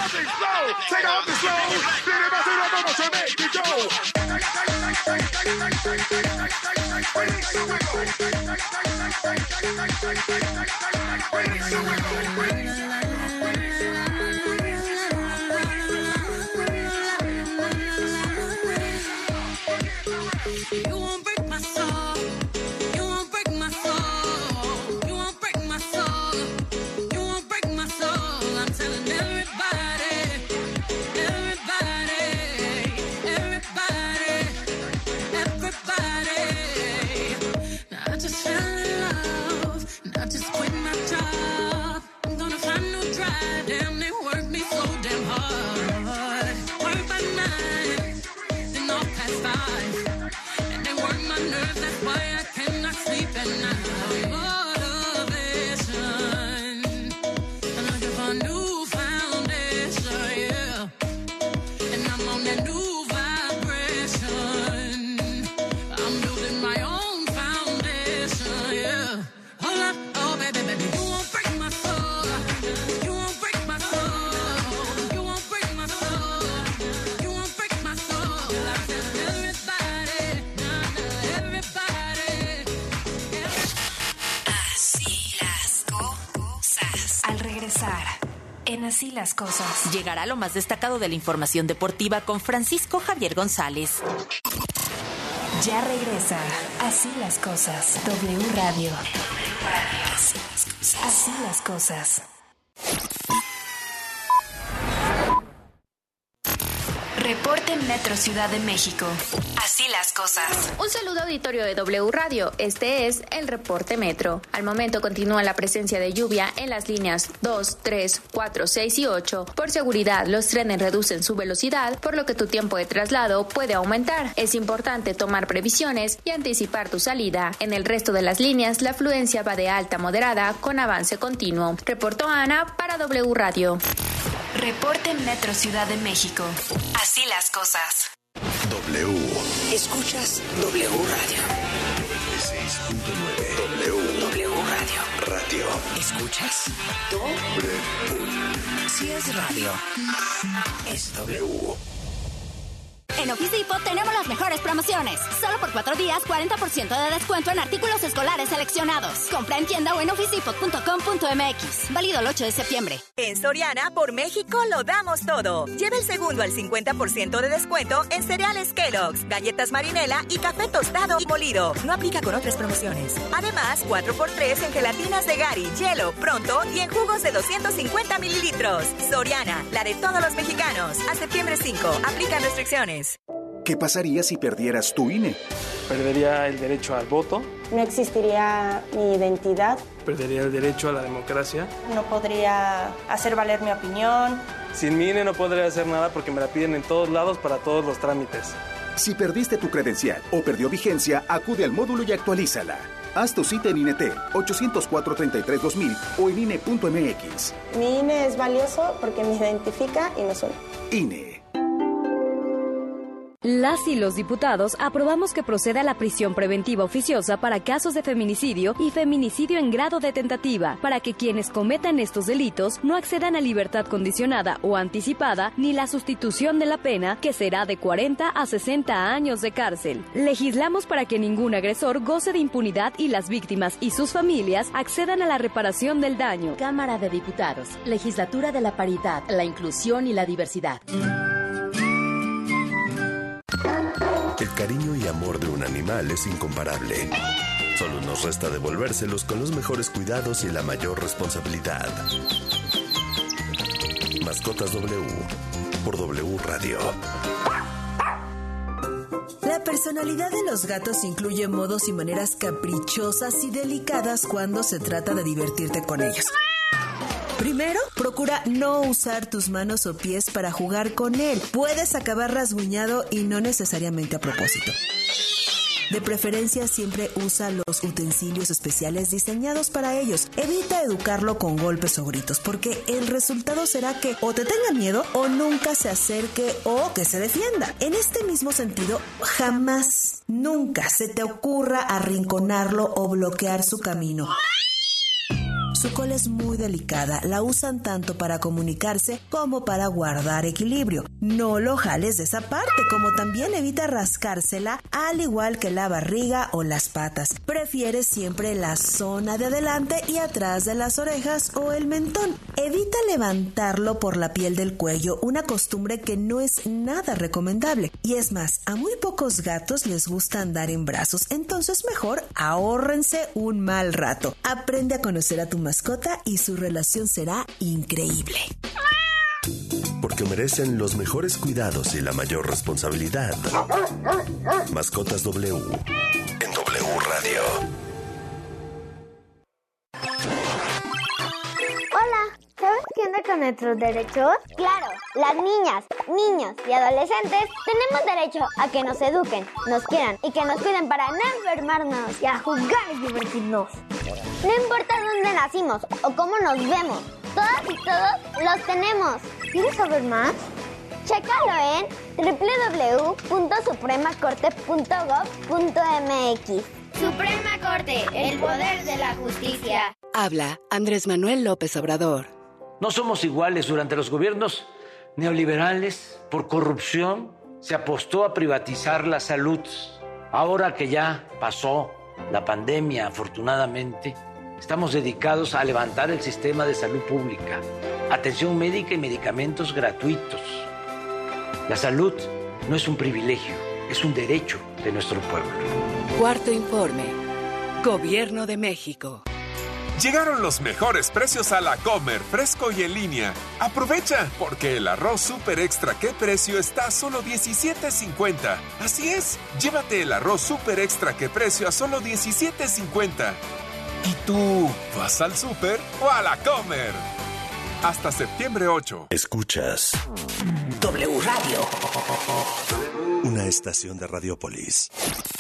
En Así las Cosas. Llegará lo más destacado de la información deportiva con Francisco Javier González. Ya regresa Así las Cosas. W Radio. Así las Cosas. Reporte Metro Ciudad de México. Así las cosas. Un saludo auditorio de W Radio. Este es el Reporte Metro. Al momento continúa la presencia de lluvia en las líneas 2, 3, 4, 6 y 8. Por seguridad, los trenes reducen su velocidad, por lo que tu tiempo de traslado puede aumentar. Es importante tomar previsiones y anticipar tu salida. En el resto de las líneas, la afluencia va de alta a moderada con avance continuo. Reportó Ana para W Radio. Reporte Metro Ciudad de México. Así las cosas. W. Escuchas W Radio. 96.9. W Radio. Radio. ¿Escuchas? W. Si es radio, es W. En Office Depot tenemos las mejores promociones. Solo por 4 días, 40% de descuento en artículos escolares seleccionados. Compra en tienda o en officedepot.com.mx. Válido el 8 de septiembre. En Soriana, por México, lo damos todo. Lleva el segundo al 50% de descuento en cereales Kellogg's, galletas Marinela y café tostado y molido. No aplica con otras promociones. Además, 4x3 en gelatinas de Gary, Hielo, Pronto y en jugos de 250 mililitros. Soriana, la de todos los mexicanos. A septiembre 5. Aplican restricciones. ¿Qué pasaría si perdieras tu INE? Perdería el derecho al voto. No existiría mi identidad. Perdería el derecho a la democracia. No podría hacer valer mi opinión. Sin mi INE no podría hacer nada porque me la piden en todos lados para todos los trámites. Si perdiste tu credencial o perdió vigencia, acude al módulo y actualízala. Haz tu cita en INETEL 804-33-2000 o en INE.mx. Mi INE es valioso porque me identifica y nos une. INE. Las y los diputados aprobamos que proceda la prisión preventiva oficiosa para casos de feminicidio y feminicidio en grado de tentativa, para que quienes cometan estos delitos no accedan a libertad condicionada o anticipada ni la sustitución de la pena, que será de 40 a 60 años de cárcel. Legislamos para que ningún agresor goce de impunidad y las víctimas y sus familias accedan a la reparación del daño. Cámara de Diputados, Legislatura de la Paridad, la Inclusión y la Diversidad. El cariño y amor de un animal es incomparable. Solo nos resta devolvérselos con los mejores cuidados y la mayor responsabilidad. Mascotas W por W Radio. La personalidad de los gatos incluye modos y maneras caprichosas y delicadas cuando se trata de divertirte con ellos. Primero, procura no usar tus manos o pies para jugar con él. Puedes acabar rasguñado y no necesariamente a propósito. De preferencia, siempre usa los utensilios especiales diseñados para ellos. Evita educarlo con golpes o gritos, porque el resultado será que o te tenga miedo o nunca se acerque o que se defienda. En este mismo sentido, jamás, nunca se te ocurra arrinconarlo o bloquear su camino. Su cola es muy delicada, la usan tanto para comunicarse como para guardar equilibrio. No lo jales de esa parte, como también evita rascársela, al igual que la barriga o las patas. Prefiere siempre la zona de adelante y atrás de las orejas o el mentón. Evita levantarlo por la piel del cuello, una costumbre que no es nada recomendable. Y es más, a muy pocos gatos les gusta andar en brazos, entonces mejor ahórrense un mal rato. Aprende a conocer a tu mascota y su relación será increíble. Porque merecen los mejores cuidados y la mayor responsabilidad. Mascotas W en W Radio. Hola, ¿sabes qué onda con nuestros derechos? Claro, las niñas, niños y adolescentes tenemos derecho a que nos eduquen, nos quieran y que nos cuiden para no enfermarnos y a jugar y divertirnos. No importa dónde nacimos o cómo nos vemos, todas y todos los tenemos. ¿Quieres saber más? Chécalo en www.supremacorte.gov.mx. Suprema Corte, el poder de la justicia. Habla Andrés Manuel López Obrador. No somos iguales. Durante los gobiernos neoliberales, por corrupción, se apostó a privatizar la salud. Ahora que ya pasó la pandemia, afortunadamente, estamos dedicados a levantar el sistema de salud pública, atención médica y medicamentos gratuitos. La salud no es un privilegio, es un derecho de nuestro pueblo. Cuarto informe. Gobierno de México. Llegaron los mejores precios a La Comer, fresco y en línea. Aprovecha, porque el arroz Super Extra ¿Qué precio? Está a solo $17.50. Así es, llévate el arroz Super Extra ¿Qué precio? A solo $17.50. ¿Y tú, vas al súper o a La Comer? Hasta septiembre 8. Escuchas W Radio. Una estación de Radiopolis.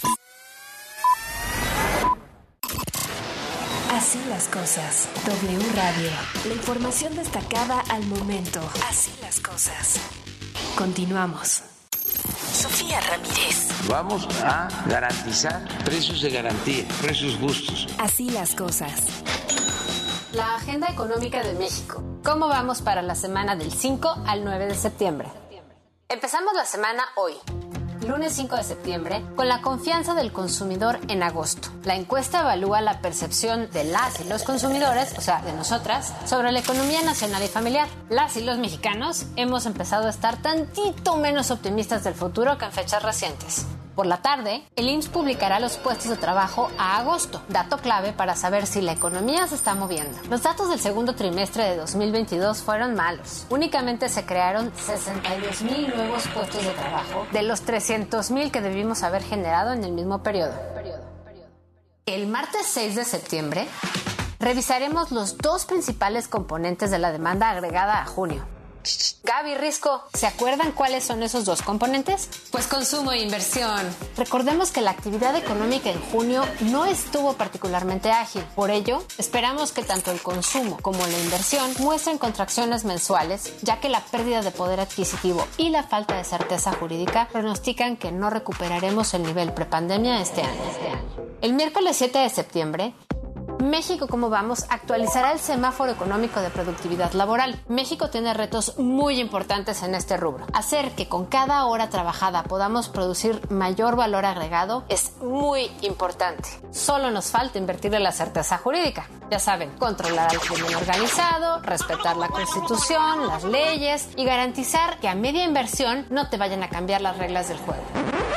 Así las cosas. W Radio. La información destacada al momento. Así las cosas. Continuamos. Sofía Ramírez. Vamos a garantizar precios de garantía, precios justos. Así las cosas. La agenda económica de México. ¿Cómo vamos para la semana del 5 al 9 de septiembre? Empezamos la semana hoy, lunes 5 de septiembre, con la confianza del consumidor en agosto. La encuesta evalúa la percepción de las y los consumidores, o sea, de nosotras, sobre la economía nacional y familiar. Las y los mexicanos hemos empezado a estar tantito menos optimistas del futuro que en fechas recientes. Por la tarde, el IMSS publicará los puestos de trabajo a agosto, dato clave para saber si la economía se está moviendo. Los datos del segundo trimestre de 2022 fueron malos. Únicamente se crearon 62,000 nuevos puestos de trabajo, de los 300,000 que debimos haber generado en el mismo periodo. El martes 6 de septiembre, revisaremos los dos principales componentes de la demanda agregada a junio. Gaby, Risco, ¿se acuerdan cuáles son esos dos componentes? Pues consumo e inversión. Recordemos que la actividad económica en junio no estuvo particularmente ágil. Por ello, esperamos que tanto el consumo como la inversión muestren contracciones mensuales, ya que la pérdida de poder adquisitivo y la falta de certeza jurídica pronostican que no recuperaremos el nivel prepandemia este año. El miércoles 7 de septiembre, México, ¿cómo vamos?, actualizará el semáforo económico de productividad laboral. México tiene retos muy importantes en este rubro. Hacer que con cada hora trabajada podamos producir mayor valor agregado es muy importante. Solo nos falta invertir en la certeza jurídica. Ya saben, controlar al crimen organizado, respetar la Constitución, las leyes y garantizar que a media inversión no te vayan a cambiar las reglas del juego.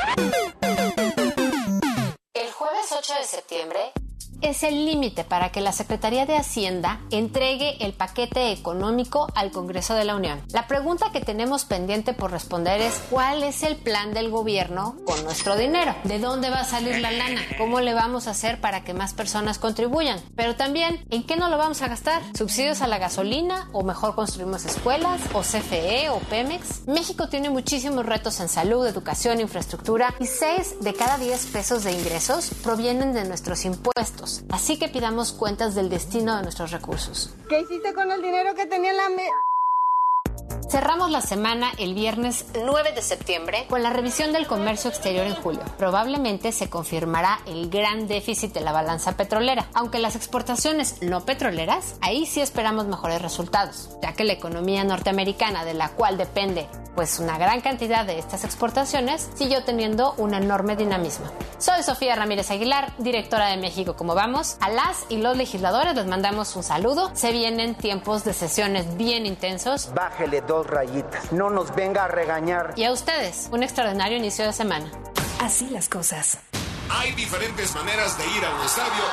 El jueves 8 de septiembre es el límite para que la Secretaría de Hacienda entregue el paquete económico al Congreso de la Unión. La pregunta que tenemos pendiente por responder es: ¿cuál es el plan del gobierno con nuestro dinero? ¿De dónde va a salir la lana? ¿Cómo le vamos a hacer para que más personas contribuyan? Pero también, ¿en qué no lo vamos a gastar? ¿Subsidios a la gasolina? ¿O mejor construimos escuelas? ¿O CFE? ¿O Pemex? México tiene muchísimos retos en salud, educación, infraestructura, y 6 de cada 10 pesos de ingresos provienen de nuestros impuestos. Así que pidamos cuentas del destino de nuestros recursos. ¿Qué hiciste con el dinero que tenía en la Cerramos la semana el viernes 9 de septiembre con la revisión del comercio exterior en julio. Probablemente se confirmará el gran déficit de la balanza petrolera. Aunque las exportaciones no petroleras, ahí sí esperamos mejores resultados, ya que la economía norteamericana, de la cual depende pues una gran cantidad de estas exportaciones, siguió teniendo un enorme dinamismo. Soy Sofía Ramírez Aguilar, directora de México, ¿cómo vamos? A las y los legisladores les mandamos un saludo. Se vienen tiempos de sesiones bien intensos. Bájele 2 rayitas, no nos venga a regañar. Y a ustedes, un extraordinario inicio de semana. Así las cosas. Hay diferentes maneras de ir a un estadio.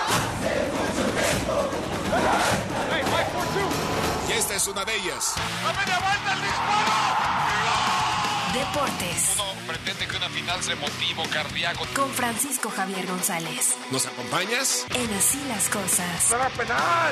Y esta es una de ellas. Deportes. Uno pretende que una final sea motivo cardíaco. Con Francisco Javier González. ¿Nos acompañas? En Así las cosas. ¡Será penal!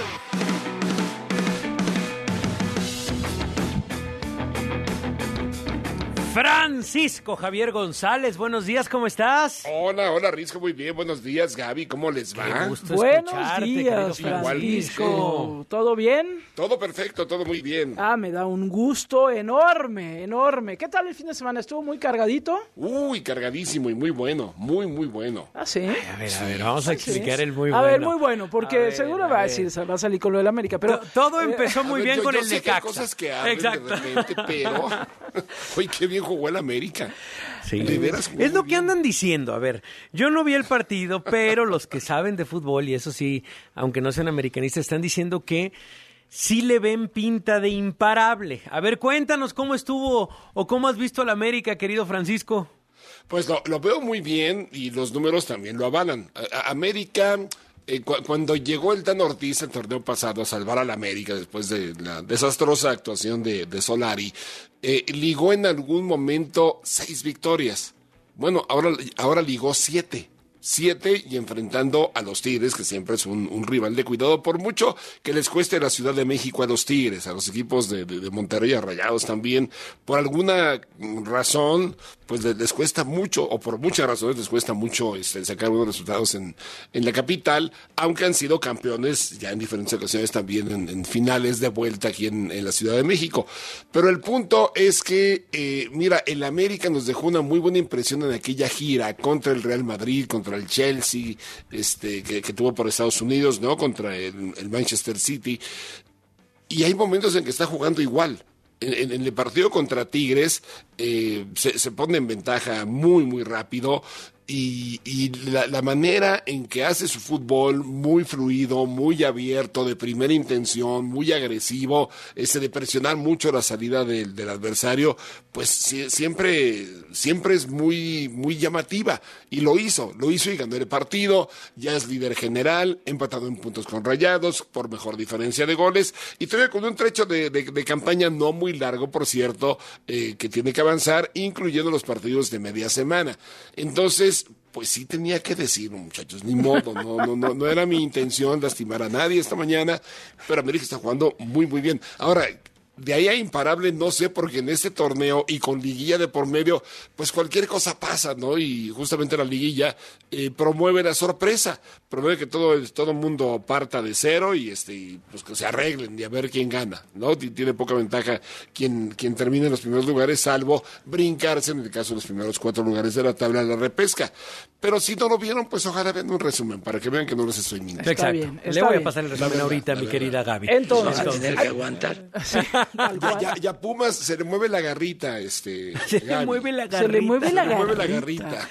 Francisco Javier González, buenos días, ¿cómo estás? Hola, Risco, muy bien, buenos días, Gaby, ¿cómo les va? Qué gusto buenos escucharte, días, Francisco. ¿Todo bien? Todo perfecto, todo muy bien. Me da un gusto enorme. ¿Qué tal el fin de semana? ¿Estuvo muy cargadito? Uy, cargadísimo y muy bueno, muy bueno. ¿Ah, sí? A ver, vamos a explicar el muy bueno. A ver, muy bueno, porque seguro va a salir con lo del América, pero... Todo empezó muy bien con el Necaxa. Cosas que hablan de repente, pero... Uy, qué bien jugó el América. Sí. Es lo que andan diciendo. A ver, yo no vi el partido, pero los que saben de fútbol, y eso sí, aunque no sean americanistas, están diciendo que sí le ven pinta de imparable. A ver, cuéntanos cómo estuvo o cómo has visto al América, querido Francisco. Pues lo veo muy bien y los números también lo avalan. América... Cuando llegó el Tan Ortiz el torneo pasado a salvar al América después de la desastrosa actuación de Solari, ligó en algún momento 6 victorias. Bueno, ahora ligó 7 y enfrentando a los Tigres, que siempre es un rival de cuidado, por mucho que les cueste la Ciudad de México a los Tigres, a los equipos de Monterrey, a Rayados también, por alguna razón, pues les cuesta mucho, o por muchas razones les cuesta mucho sacar unos resultados en la capital, aunque han sido campeones ya en diferentes ocasiones también en finales de vuelta aquí en la Ciudad de México. Pero el punto es que, mira, el América nos dejó una muy buena impresión en aquella gira contra el Real Madrid, contra el Chelsea, que tuvo por Estados Unidos, ¿no? Contra el Manchester City. Y hay momentos en que está jugando igual. En el partido contra Tigres se pone en ventaja muy rápido y la manera en que hace su fútbol muy fluido, muy abierto, de primera intención, muy agresivo, de presionar mucho la salida del adversario, pues siempre es muy llamativa, y lo hizo y ganó el partido, ya es líder general, empatado en puntos con Rayados, por mejor diferencia de goles, y todavía con un trecho de campaña no muy largo, por cierto, que tiene que avanzar, incluyendo los partidos de media semana. Entonces, pues sí tenía que decirlo, muchachos, ni modo, no era mi intención lastimar a nadie esta mañana, pero América está jugando muy bien. Ahora, De ahí a imparable, no sé, porque en este torneo y con liguilla de por medio, pues cualquier cosa pasa, ¿no? Y justamente la liguilla promueve la sorpresa, promueve que todo el mundo parta de cero y pues que se arreglen y a ver quién gana, ¿no? Tiene poca ventaja quien termine en los primeros lugares, salvo brincarse en el caso de los primeros 4 lugares de la tabla de la repesca. Pero si no lo vieron, pues ojalá vean un resumen para que vean que no les estoy mintiendo. Exacto. Le voy a pasar el resumen ahorita, mi querida Gaby. Entonces, vas a tener que aguantar. Ya Pumas se le mueve la garrita, Se le mueve la garrita. Se le mueve la garrita.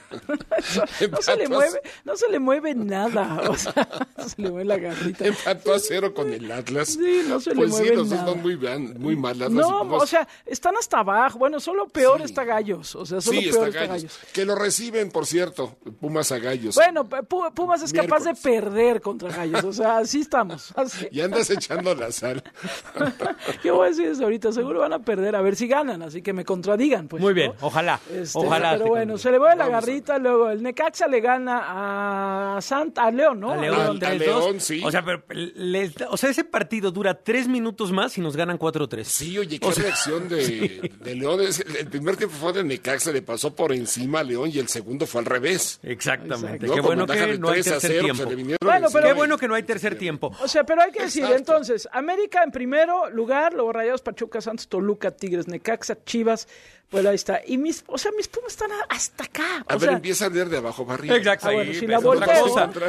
No se le mueve nada. O sea, se le mueve la garrita. Empató a 0 con el Atlas. Sí, no se le mueve los nada. dos van muy mal. Atlas No, o sea, están hasta abajo. Bueno, solo peor está Gallos. O sea, solo peor está Gallos. Que lo reciben, por cierto, Pumas a Gallos. Bueno, Pumas es capaz de perder contra Gallos. O sea, así estamos. Así. Y andas echando la sal. ¿Qué voy a decir eso ahorita? Seguro van a perder, a ver si ganan, así que me contradigan. Pues, muy bien, ¿no? ojalá. Ojalá. Pero bueno, se le mueve la garrita, luego el Necaxa le gana a León, ¿no? A León, sí. O sea, pero ese partido dura 3 minutos más y nos ganan 4-3. Sí, oye, qué reacción de León. El primer tiempo fue de Necaxa, le pasó por encima a León y el segundo fue al revés. Exactamente. Qué bueno que no hay tercer tiempo. Qué bueno que no hay tercer tiempo. O sea, pero hay que decir, entonces, América en primero lugar, luego Rayados, Pachuca, Santos, Toluca, Tigres, Necaxa, Chivas, pues ahí está. Y mis Pumas están hasta acá. A ver, empieza a leer de abajo para arriba. Exacto. Bueno, si la volteo,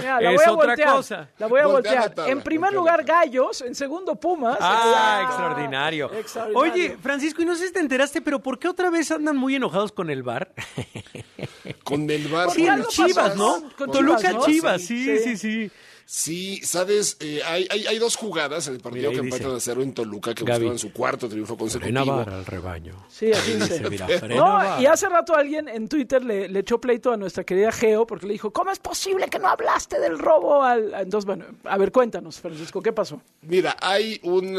la voy a voltear. En primer lugar, Gallos, en segundo, Pumas. Extraordinario. Oye, Francisco, y no sé si te enteraste, pero ¿por qué otra vez andan muy enojados con el VAR? Con el VAR. Sí, el Chivas, ¿no? Con Toluca, Chivas, sí. Sí, sabes, hay 2 jugadas en el partido que empatan a 0 en Toluca, que buscaban su 4º triunfo consecutivo. Navarra al rebaño. Sí, así dice. Y hace rato alguien en Twitter le echó pleito a nuestra querida Geo, porque le dijo, ¿cómo es posible que no hablaste del robo Entonces, bueno, a ver, cuéntanos, Francisco, ¿qué pasó? Mira, hay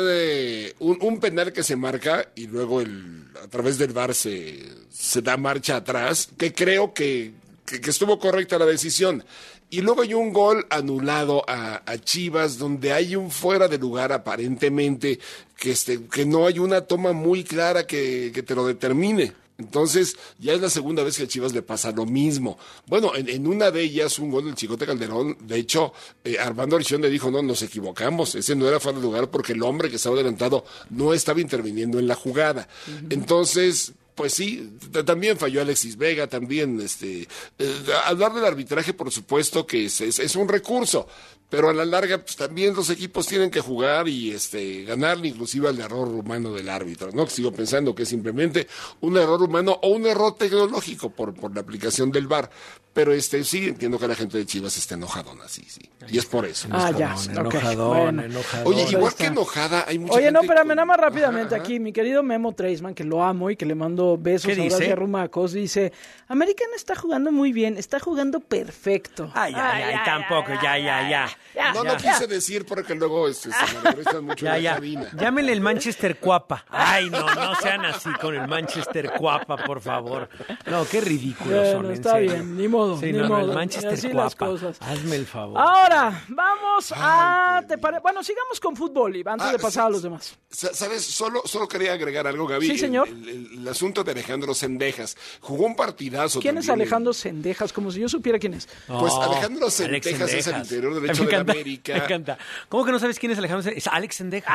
un penal que se marca y luego a través del VAR se da marcha atrás, que creo que estuvo correcta la decisión. Y luego hay un gol anulado a Chivas, donde hay un fuera de lugar aparentemente, que no hay una toma muy clara que te lo determine. Entonces, ya es la segunda vez que a Chivas le pasa lo mismo. Bueno, en una de ellas, un gol del Chicote Calderón, de hecho, Armando Arichón le dijo, no, nos equivocamos, ese no era fuera de lugar porque el hombre que estaba adelantado no estaba interviniendo en la jugada. Entonces, pues sí, también falló Alexis Vega, también hablar del arbitraje, por supuesto que es un recurso, pero a la larga pues también los equipos tienen que jugar y ganarle inclusive al error humano del árbitro, ¿no? Sigo pensando que es simplemente un error humano o un error tecnológico por la aplicación del VAR, pero sí entiendo que la gente de Chivas está enojadona, sí, y es por eso. Enojadón. Oye, igual que enojada, hay mucha gente. Oye, no, espérame, nada más rápidamente aquí, mi querido Memo Treisman, que lo amo y que le mando besos a Rumacos, dice, América no está jugando muy bien, está jugando perfecto. Ay, tampoco, ya. No quise decir porque luego se malogrestan mucho en la cabina. Llámenle el Manchester Cuapa. Ay, no sean así con el Manchester Cuapa, por favor. No, qué ridículos son. Está bien, ni modo. Sí, ni modo. El Manchester Cuapa. Hazme el favor. Ahora, vamos bueno, sigamos con fútbol, y antes de pasar a los demás. ¿Sabes? Solo quería agregar algo, Gaby. Sí, señor. El asunto de Alejandro Sendejas. Jugó un partidazo. ¿Quién es Alejandro Sendejas? Como si yo supiera quién es. Pues Alejandro Sendejas es el interior derecho de América. Me encanta. ¿Cómo que no sabes quién es Alejandro Sendejas? Es Alex Sendejas.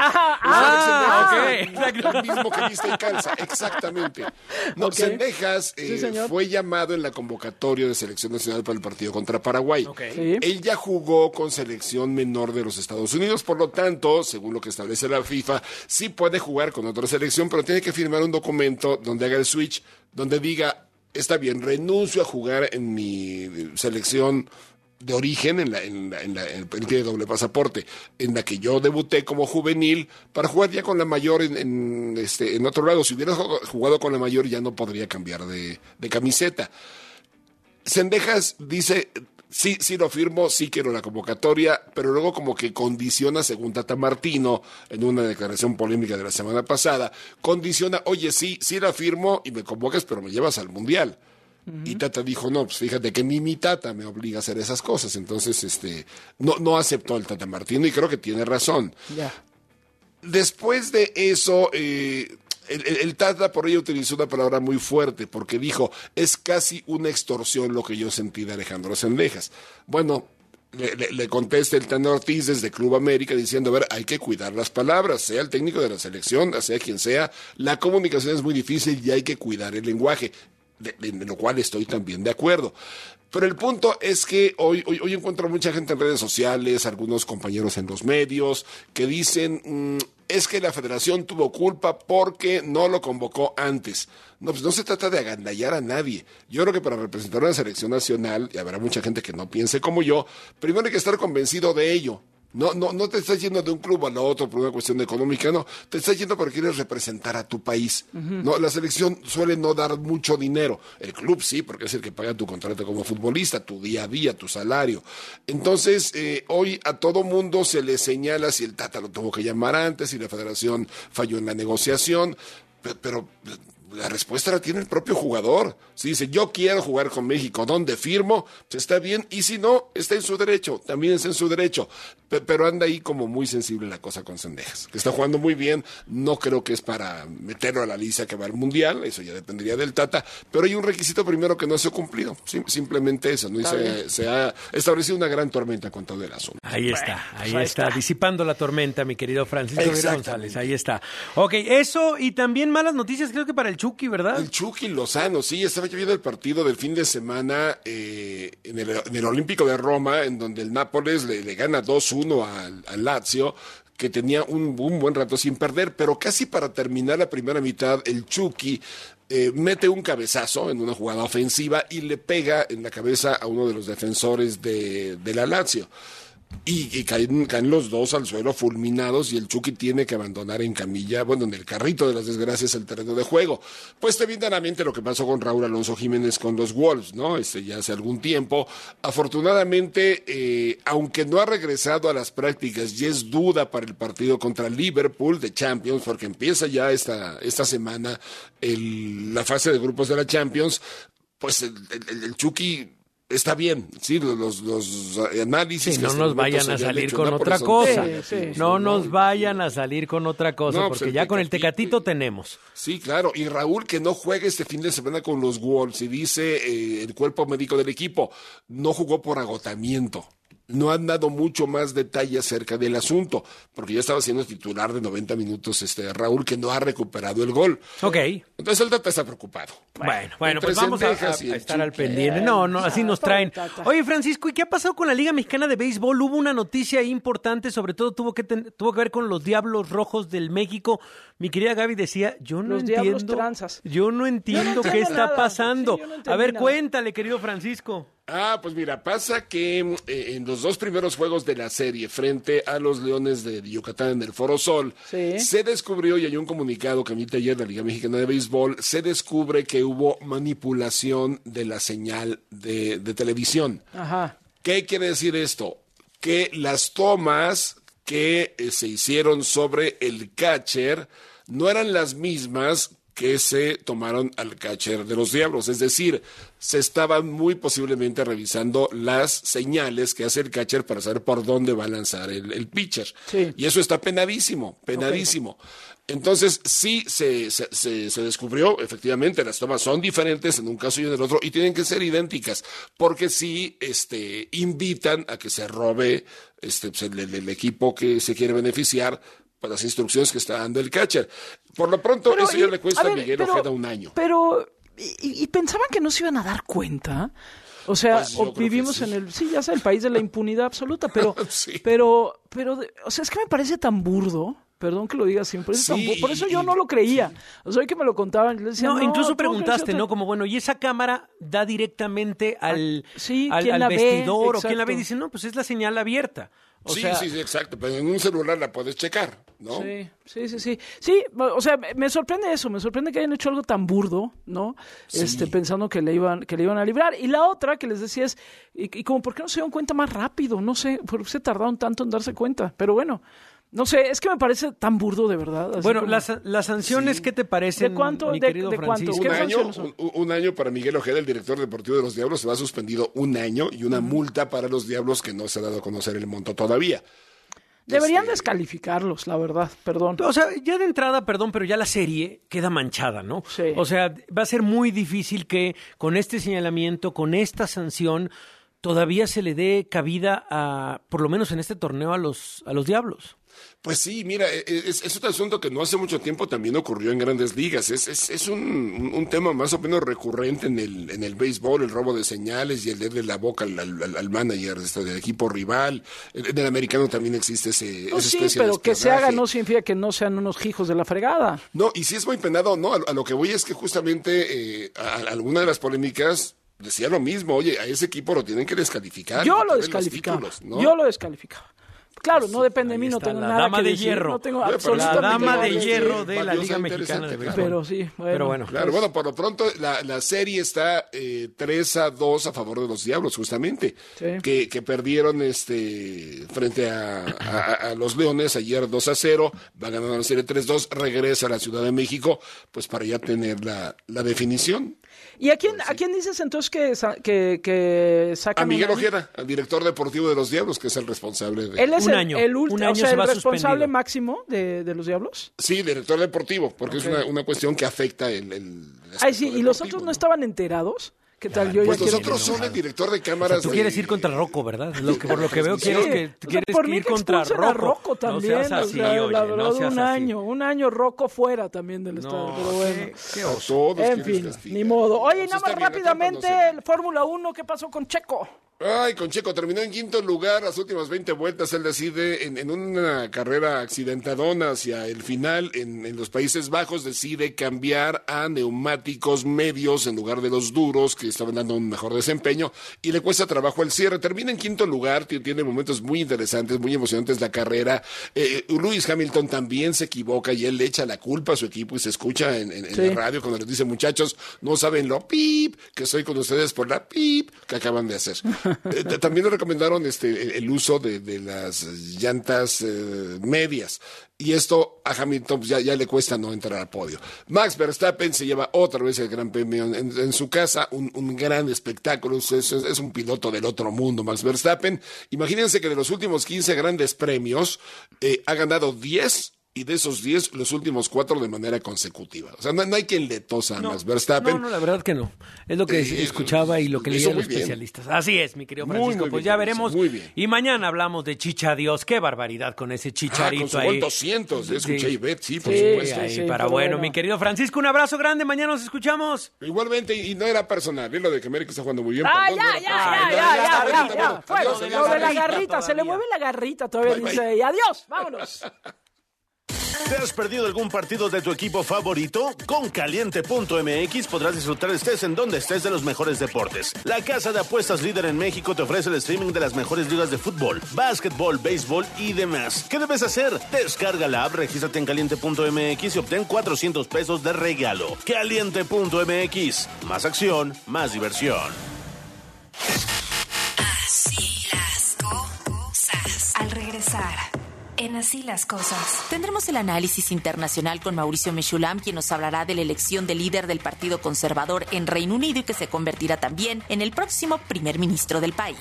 Alex Sendejas. El mismo que viste y calza, exactamente. No, Sendejas fue llamado en la convocatoria de selección nacional para el partido contra Paraguay. Sí. Él ya jugó con selección menor de los Estados Unidos, por lo tanto, según lo que establece la FIFA, sí puede jugar con otra selección, pero tiene que firmar un documento donde haga el switch, donde diga, está bien, renuncio a jugar en mi selección de origen, él tiene doble pasaporte, en la que yo debuté como juvenil, para jugar ya con la mayor en otro lado. Si hubiera jugado con la mayor ya no podría cambiar de camiseta. Sendejas dice, sí lo firmo, sí quiero la convocatoria, pero luego como que condiciona, según Tata Martino, en una declaración polémica de la semana pasada, condiciona, oye, sí la firmo y me convocas, pero me llevas al Mundial. Y Tata dijo, no, pues fíjate que ni mi Tata me obliga a hacer esas cosas. Entonces, no aceptó el Tata Martino y creo que tiene razón. Después de eso, el Tata por ello utilizó una palabra muy fuerte, porque dijo, es casi una extorsión lo que yo sentí de Alejandro Zendejas. Bueno, le contesta el Tano Ortiz desde Club América diciendo, a ver, hay que cuidar las palabras, sea el técnico de la selección, sea quien sea, la comunicación es muy difícil y hay que cuidar el lenguaje, de lo cual estoy también de acuerdo. Pero el punto es que hoy encuentro mucha gente en redes sociales, algunos compañeros en los medios, que dicen, es que la federación tuvo culpa porque no lo convocó antes. No, pues no se trata de agandallar a nadie. Yo creo que para representar una selección nacional, y habrá mucha gente que no piense como yo, primero hay que estar convencido de ello. No te estás yendo de un club al otro por una cuestión económica, no. Te estás yendo porque quieres representar a tu país. No, la selección suele no dar mucho dinero. El club sí, porque es el que paga tu contrato como futbolista, tu día a día, tu salario. Entonces, hoy a todo mundo se le señala si el Tata lo tuvo que llamar antes, si la federación falló en la negociación, pero la respuesta la tiene el propio jugador. Si dice, yo quiero jugar con México, ¿dónde firmo? Pues está bien, y si no, está en su derecho, también está en su derecho. Pero anda ahí como muy sensible la cosa con Zendejas, que está jugando muy bien. No creo que es para meterlo a la lista que va al Mundial, eso ya dependería del Tata, pero hay un requisito primero que no se ha cumplido, simplemente eso, ¿no? Y se ha establecido una gran tormenta con todo el asunto. Ahí está, disipando la tormenta, mi querido Francisco Javier González, ahí está. Ok, eso, y también malas noticias creo que para el Chucky, ¿verdad? El Chucky Lozano, sí, estaba yo viendo el partido del fin de semana en el Olímpico de Roma, en donde el Nápoles le gana 2-1 al Lazio, que tenía un buen rato sin perder, pero casi para terminar la primera mitad, el Chucky mete un cabezazo en una jugada ofensiva y le pega en la cabeza a uno de los defensores de la Lazio. Y caen los dos al suelo fulminados y el Chucky tiene que abandonar en camilla, en el carrito de las desgracias, el terreno de juego. Pues te viene a la mente lo que pasó con Raúl Alonso Jiménez con los Wolves, ¿no? Ya hace algún tiempo. Afortunadamente, aunque no ha regresado a las prácticas y es duda para el partido contra Liverpool de Champions, porque empieza ya esta semana la fase de grupos de la Champions, pues el Chucky está bien, sí, los análisis. Sí, no nos vayan a salir con otra cosa. No nos vayan a salir con otra cosa, porque ya con el Tecatito tenemos. Sí, claro, y Raúl que no juega este fin de semana con los Wolves, y dice el cuerpo médico del equipo, no jugó por agotamiento. No han dado mucho más detalle acerca del asunto, porque ya estaba siendo titular de 90 minutos Raúl, que no ha recuperado el gol. Ok. Entonces el Tata está preocupado. Bueno, pues vamos a estar al pendiente. No, así nos traen. Oye, Francisco, ¿y qué ha pasado con la Liga Mexicana de Béisbol? Hubo una noticia importante, sobre todo tuvo que ver con los Diablos Rojos del México. Mi querida Gaby decía, yo no entiendo qué está pasando. A ver, cuéntale, querido Francisco. Pues mira, pasa que en los dos primeros juegos de la serie frente a los Leones de Yucatán en el Foro Sol, se descubrió, y hay un comunicado que emite ayer la Liga Mexicana de Béisbol, se descubre que hubo manipulación de la señal de televisión. Ajá. ¿Qué quiere decir esto? Que las tomas que se hicieron sobre el catcher no eran las mismas que se tomaron al catcher de los Diablos, es decir, se estaban muy posiblemente revisando las señales que hace el catcher para saber por dónde va a lanzar el pitcher. Sí. Y eso está penadísimo. Okay. Entonces, sí se descubrió, efectivamente, las tomas son diferentes en un caso y en el otro, y tienen que ser idénticas, porque sí invitan a que se robe el equipo que se quiere beneficiar para las instrucciones que está dando el catcher. Por lo pronto, eso ya le cuesta a Miguel Ojeda un año. Pero, ¿y pensaban que no se iban a dar cuenta? O sea, pues vivimos en el país de la impunidad absoluta, pero, sí. pero, o sea, es que me parece tan burdo. Perdón que lo diga siempre, por eso yo no lo creía. O sea, hoy que me lo contaban, le decía, incluso preguntaste, ¿no? Como, ¿y esa cámara da directamente al vestidor? O quién la ve? Y dice, no, pues es la señal abierta. Sí, exacto, pero en un celular la puedes checar, ¿no? Sí. Sí, o sea, me sorprende eso, me sorprende que hayan hecho algo tan burdo, ¿no? Sí. Pensando que le iban a librar. Y la otra que les decía es, y como, ¿por qué no se dieron cuenta más rápido? No sé, ¿por qué se tardaron tanto en darse cuenta? Pero bueno, no sé, es que me parece tan burdo de verdad. Bueno, como... las sanciones, ¿qué te parecen, mi querido Francisco? Un año para Miguel Ojeda, el director deportivo de los Diablos, se va suspendido un año, y una multa para los Diablos que no se ha dado a conocer el monto todavía. Deberían descalificarlos, la verdad, perdón. O sea, ya de entrada, perdón, pero ya la serie queda manchada, ¿no? Sí. O sea, va a ser muy difícil que con este señalamiento, con esta sanción, todavía se le dé cabida a, por lo menos en este torneo, a los Diablos. Pues sí, mira, es otro asunto que no hace mucho tiempo también ocurrió en Grandes Ligas. Es un tema más o menos recurrente en el béisbol, el robo de señales y el darle la boca al manager del equipo rival. En el americano también existe esa especie de sí, pero que se haga espionaje. no significa que no sean unos hijos de la fregada. No, y si es muy penado, no, a lo que voy es que justamente alguna de las polémicas decía lo mismo. Oye, a ese equipo lo tienen que descalificar. Yo lo descalificaba. Yo lo descalificaba. Claro, no depende de mí, no tengo nada que decir. Hierro. No tengo La absolutamente dama nada de que hierro decir. de la Liga Mexicana de Béisbol. Pero sí, bueno. Pero bueno. Claro, bueno, por lo pronto la serie está 3-2 a favor de los Diablos, justamente, que perdieron frente a los Leones ayer 2-0, va ganando la serie 3-2, regresa a la Ciudad de México, pues para ya tener la definición. ¿Y a quién dices entonces que sacan? A Miguel Ojeda, al director deportivo de los Diablos, que es el responsable de... Él es un año el se responsable suspendido. máximo de los Diablos. Sí, director deportivo, porque es una cuestión que afecta el Ay, sí, ¿y los otros no estaban enterados? ¿Qué tal? Yo pues ya quiero... nosotros son el director de cámaras. O sea, tú quieres ir contra Rocco, ¿verdad? Por lo que veo, Sí. quieres Por mí ir que contra expulsen a Rocco también. No seas así, la oye, verdad, no seas un año Rocco fuera también del estadio, pero bueno. Qué oso. En fin, ni modo. Oye, nada más rápidamente, el Fórmula 1, ¿qué pasó con Checo? Ay, con Checo terminó en quinto lugar, las últimas 20 vueltas él decide, en una carrera accidentadona hacia el final, en los Países Bajos, decide cambiar a neumáticos medios en lugar de los duros, que estaban dando un mejor desempeño, y le cuesta trabajo el cierre. Termina en quinto lugar, tiene momentos muy interesantes, muy emocionantes la carrera. Lewis Hamilton también se equivoca y él le echa la culpa a su equipo y se escucha en la radio cuando les dice, muchachos, no saben lo pip, que estoy con ustedes por la pip que acaban de hacer. También le recomendaron el uso de las llantas medias. Y esto a Hamilton pues, ya le cuesta no entrar al podio. Max Verstappen se lleva otra vez el Gran Premio en su casa, un gran espectáculo, es un piloto del otro mundo, Max Verstappen. Imagínense que de los últimos 15 grandes premios ha ganado 10, y de esos 10, los últimos 4 de manera consecutiva. O sea, no hay quien le tosa a Max Verstappen. No, la verdad que no. Es lo que escuchaba y lo que leía los especialistas. Así es, mi querido Francisco. Muy pues bien, ya veremos. Muy bien. Y mañana hablamos de Chicha Dios. Qué barbaridad con ese Chicharito con su ahí. gol 200, escuché y bet, sí, por supuesto. Ahí, para bueno, mi querido Francisco, un abrazo grande. Mañana nos escuchamos. Igualmente, y no era personal, lo de que América está jugando muy bien. Ya. Lo de la garrita, se le mueve la garrita todavía, dice, y adiós, vámonos. ¿Te has perdido algún partido de tu equipo favorito? Con Caliente.mx podrás disfrutar estés en donde estés de los mejores deportes. La casa de apuestas líder en México te ofrece el streaming de las mejores ligas de fútbol, básquetbol, béisbol y demás. ¿Qué debes hacer? Descarga la app, regístrate en Caliente.mx y obtén $400 de regalo. Caliente.mx. Más acción, más diversión. Así las cosas. Al regresar, en Así las Cosas, tendremos el análisis internacional con Mauricio Meshulam, quien nos hablará de la elección del líder del Partido Conservador en Reino Unido y que se convertirá también en el próximo primer ministro del país.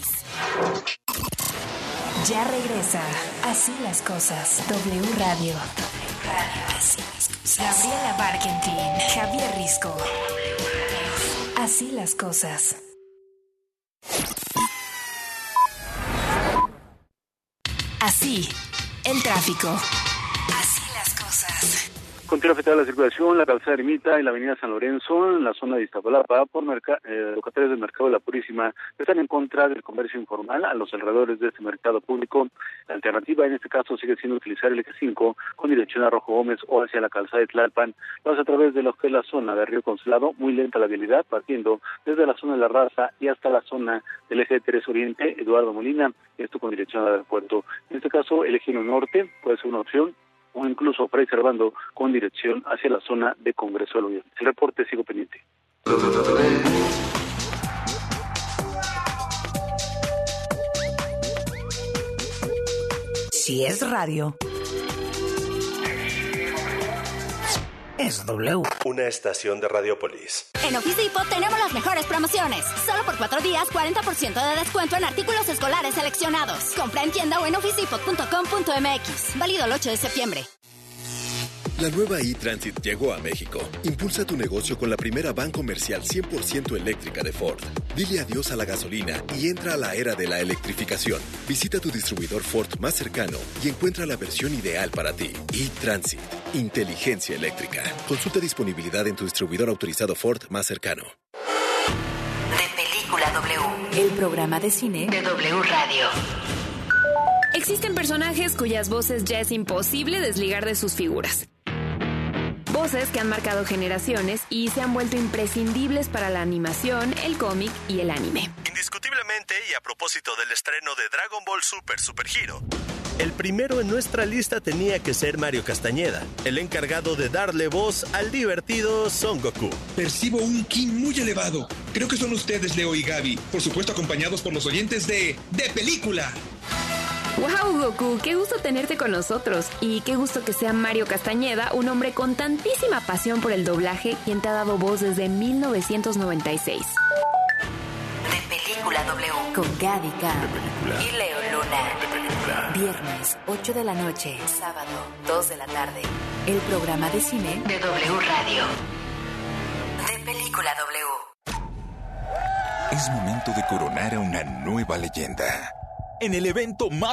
ya regresa Así las Cosas. W Radio. Así las Cosas. Gabriela Barkentin, Javier Risco. Así las Cosas. Así, el tráfico. Así las cosas. Continúa afectada la circulación, la calzada Ermita y la avenida San Lorenzo, en la zona de Iztapalapa, por locatarios del Mercado de la Purísima, que están en contra del comercio informal a los alrededores de este mercado público. La alternativa en este caso sigue siendo utilizar el eje 5 con dirección a Rojo Gómez o hacia la calzada de Tlalpan. Lo hace a través de lo que es la zona de Río Consulado, muy lenta la vialidad, partiendo desde la zona de La Raza y hasta la zona del eje 3 Oriente, Eduardo Molina, esto con dirección al aeropuerto. En este caso, el eje 1 Norte puede ser una opción, o incluso Fray Servando con dirección hacia la zona de Congreso de la Unión. El reporte sigo pendiente. Si es radio, es W. Una estación de Radiopolis. En Office Depot tenemos las mejores promociones. Solo por 4 días, 40% de descuento en artículos escolares seleccionados. Compra en tienda o en officedepot.com.mx. Válido el 8 de septiembre. La nueva e-Transit llegó a México. Impulsa tu negocio con la primera van comercial 100% eléctrica de Ford. Dile adiós a la gasolina y entra a la era de la electrificación. Visita tu distribuidor Ford más cercano y encuentra la versión ideal para ti. E-Transit. Inteligencia eléctrica. Consulta disponibilidad en tu distribuidor autorizado Ford más cercano. De Película W, el programa de cine de W Radio. Existen personajes cuyas voces ya es imposible desligar de sus figuras. Voces que han marcado generaciones y se han vuelto imprescindibles para la animación, el cómic y el anime. Indiscutiblemente, y a propósito del estreno de Dragon Ball Super Hero, el primero en nuestra lista tenía que ser Mario Castañeda, el encargado de darle voz al divertido Son Goku. Percibo un ki muy elevado. Creo que son ustedes, Leo y Gaby, por supuesto acompañados por los oyentes de Película. ¡Wow, Goku! ¡Qué gusto tenerte con nosotros! Y qué gusto que sea Mario Castañeda, un hombre con tantísima pasión por el doblaje, quien te ha dado voz desde 1996. De Película W, con Gaby Cam y Leo Luna. Viernes, 8 de la noche, sábado, 2 de la tarde. El programa de cine de W Radio. De Película W. Es momento de coronar a una nueva leyenda. En el evento más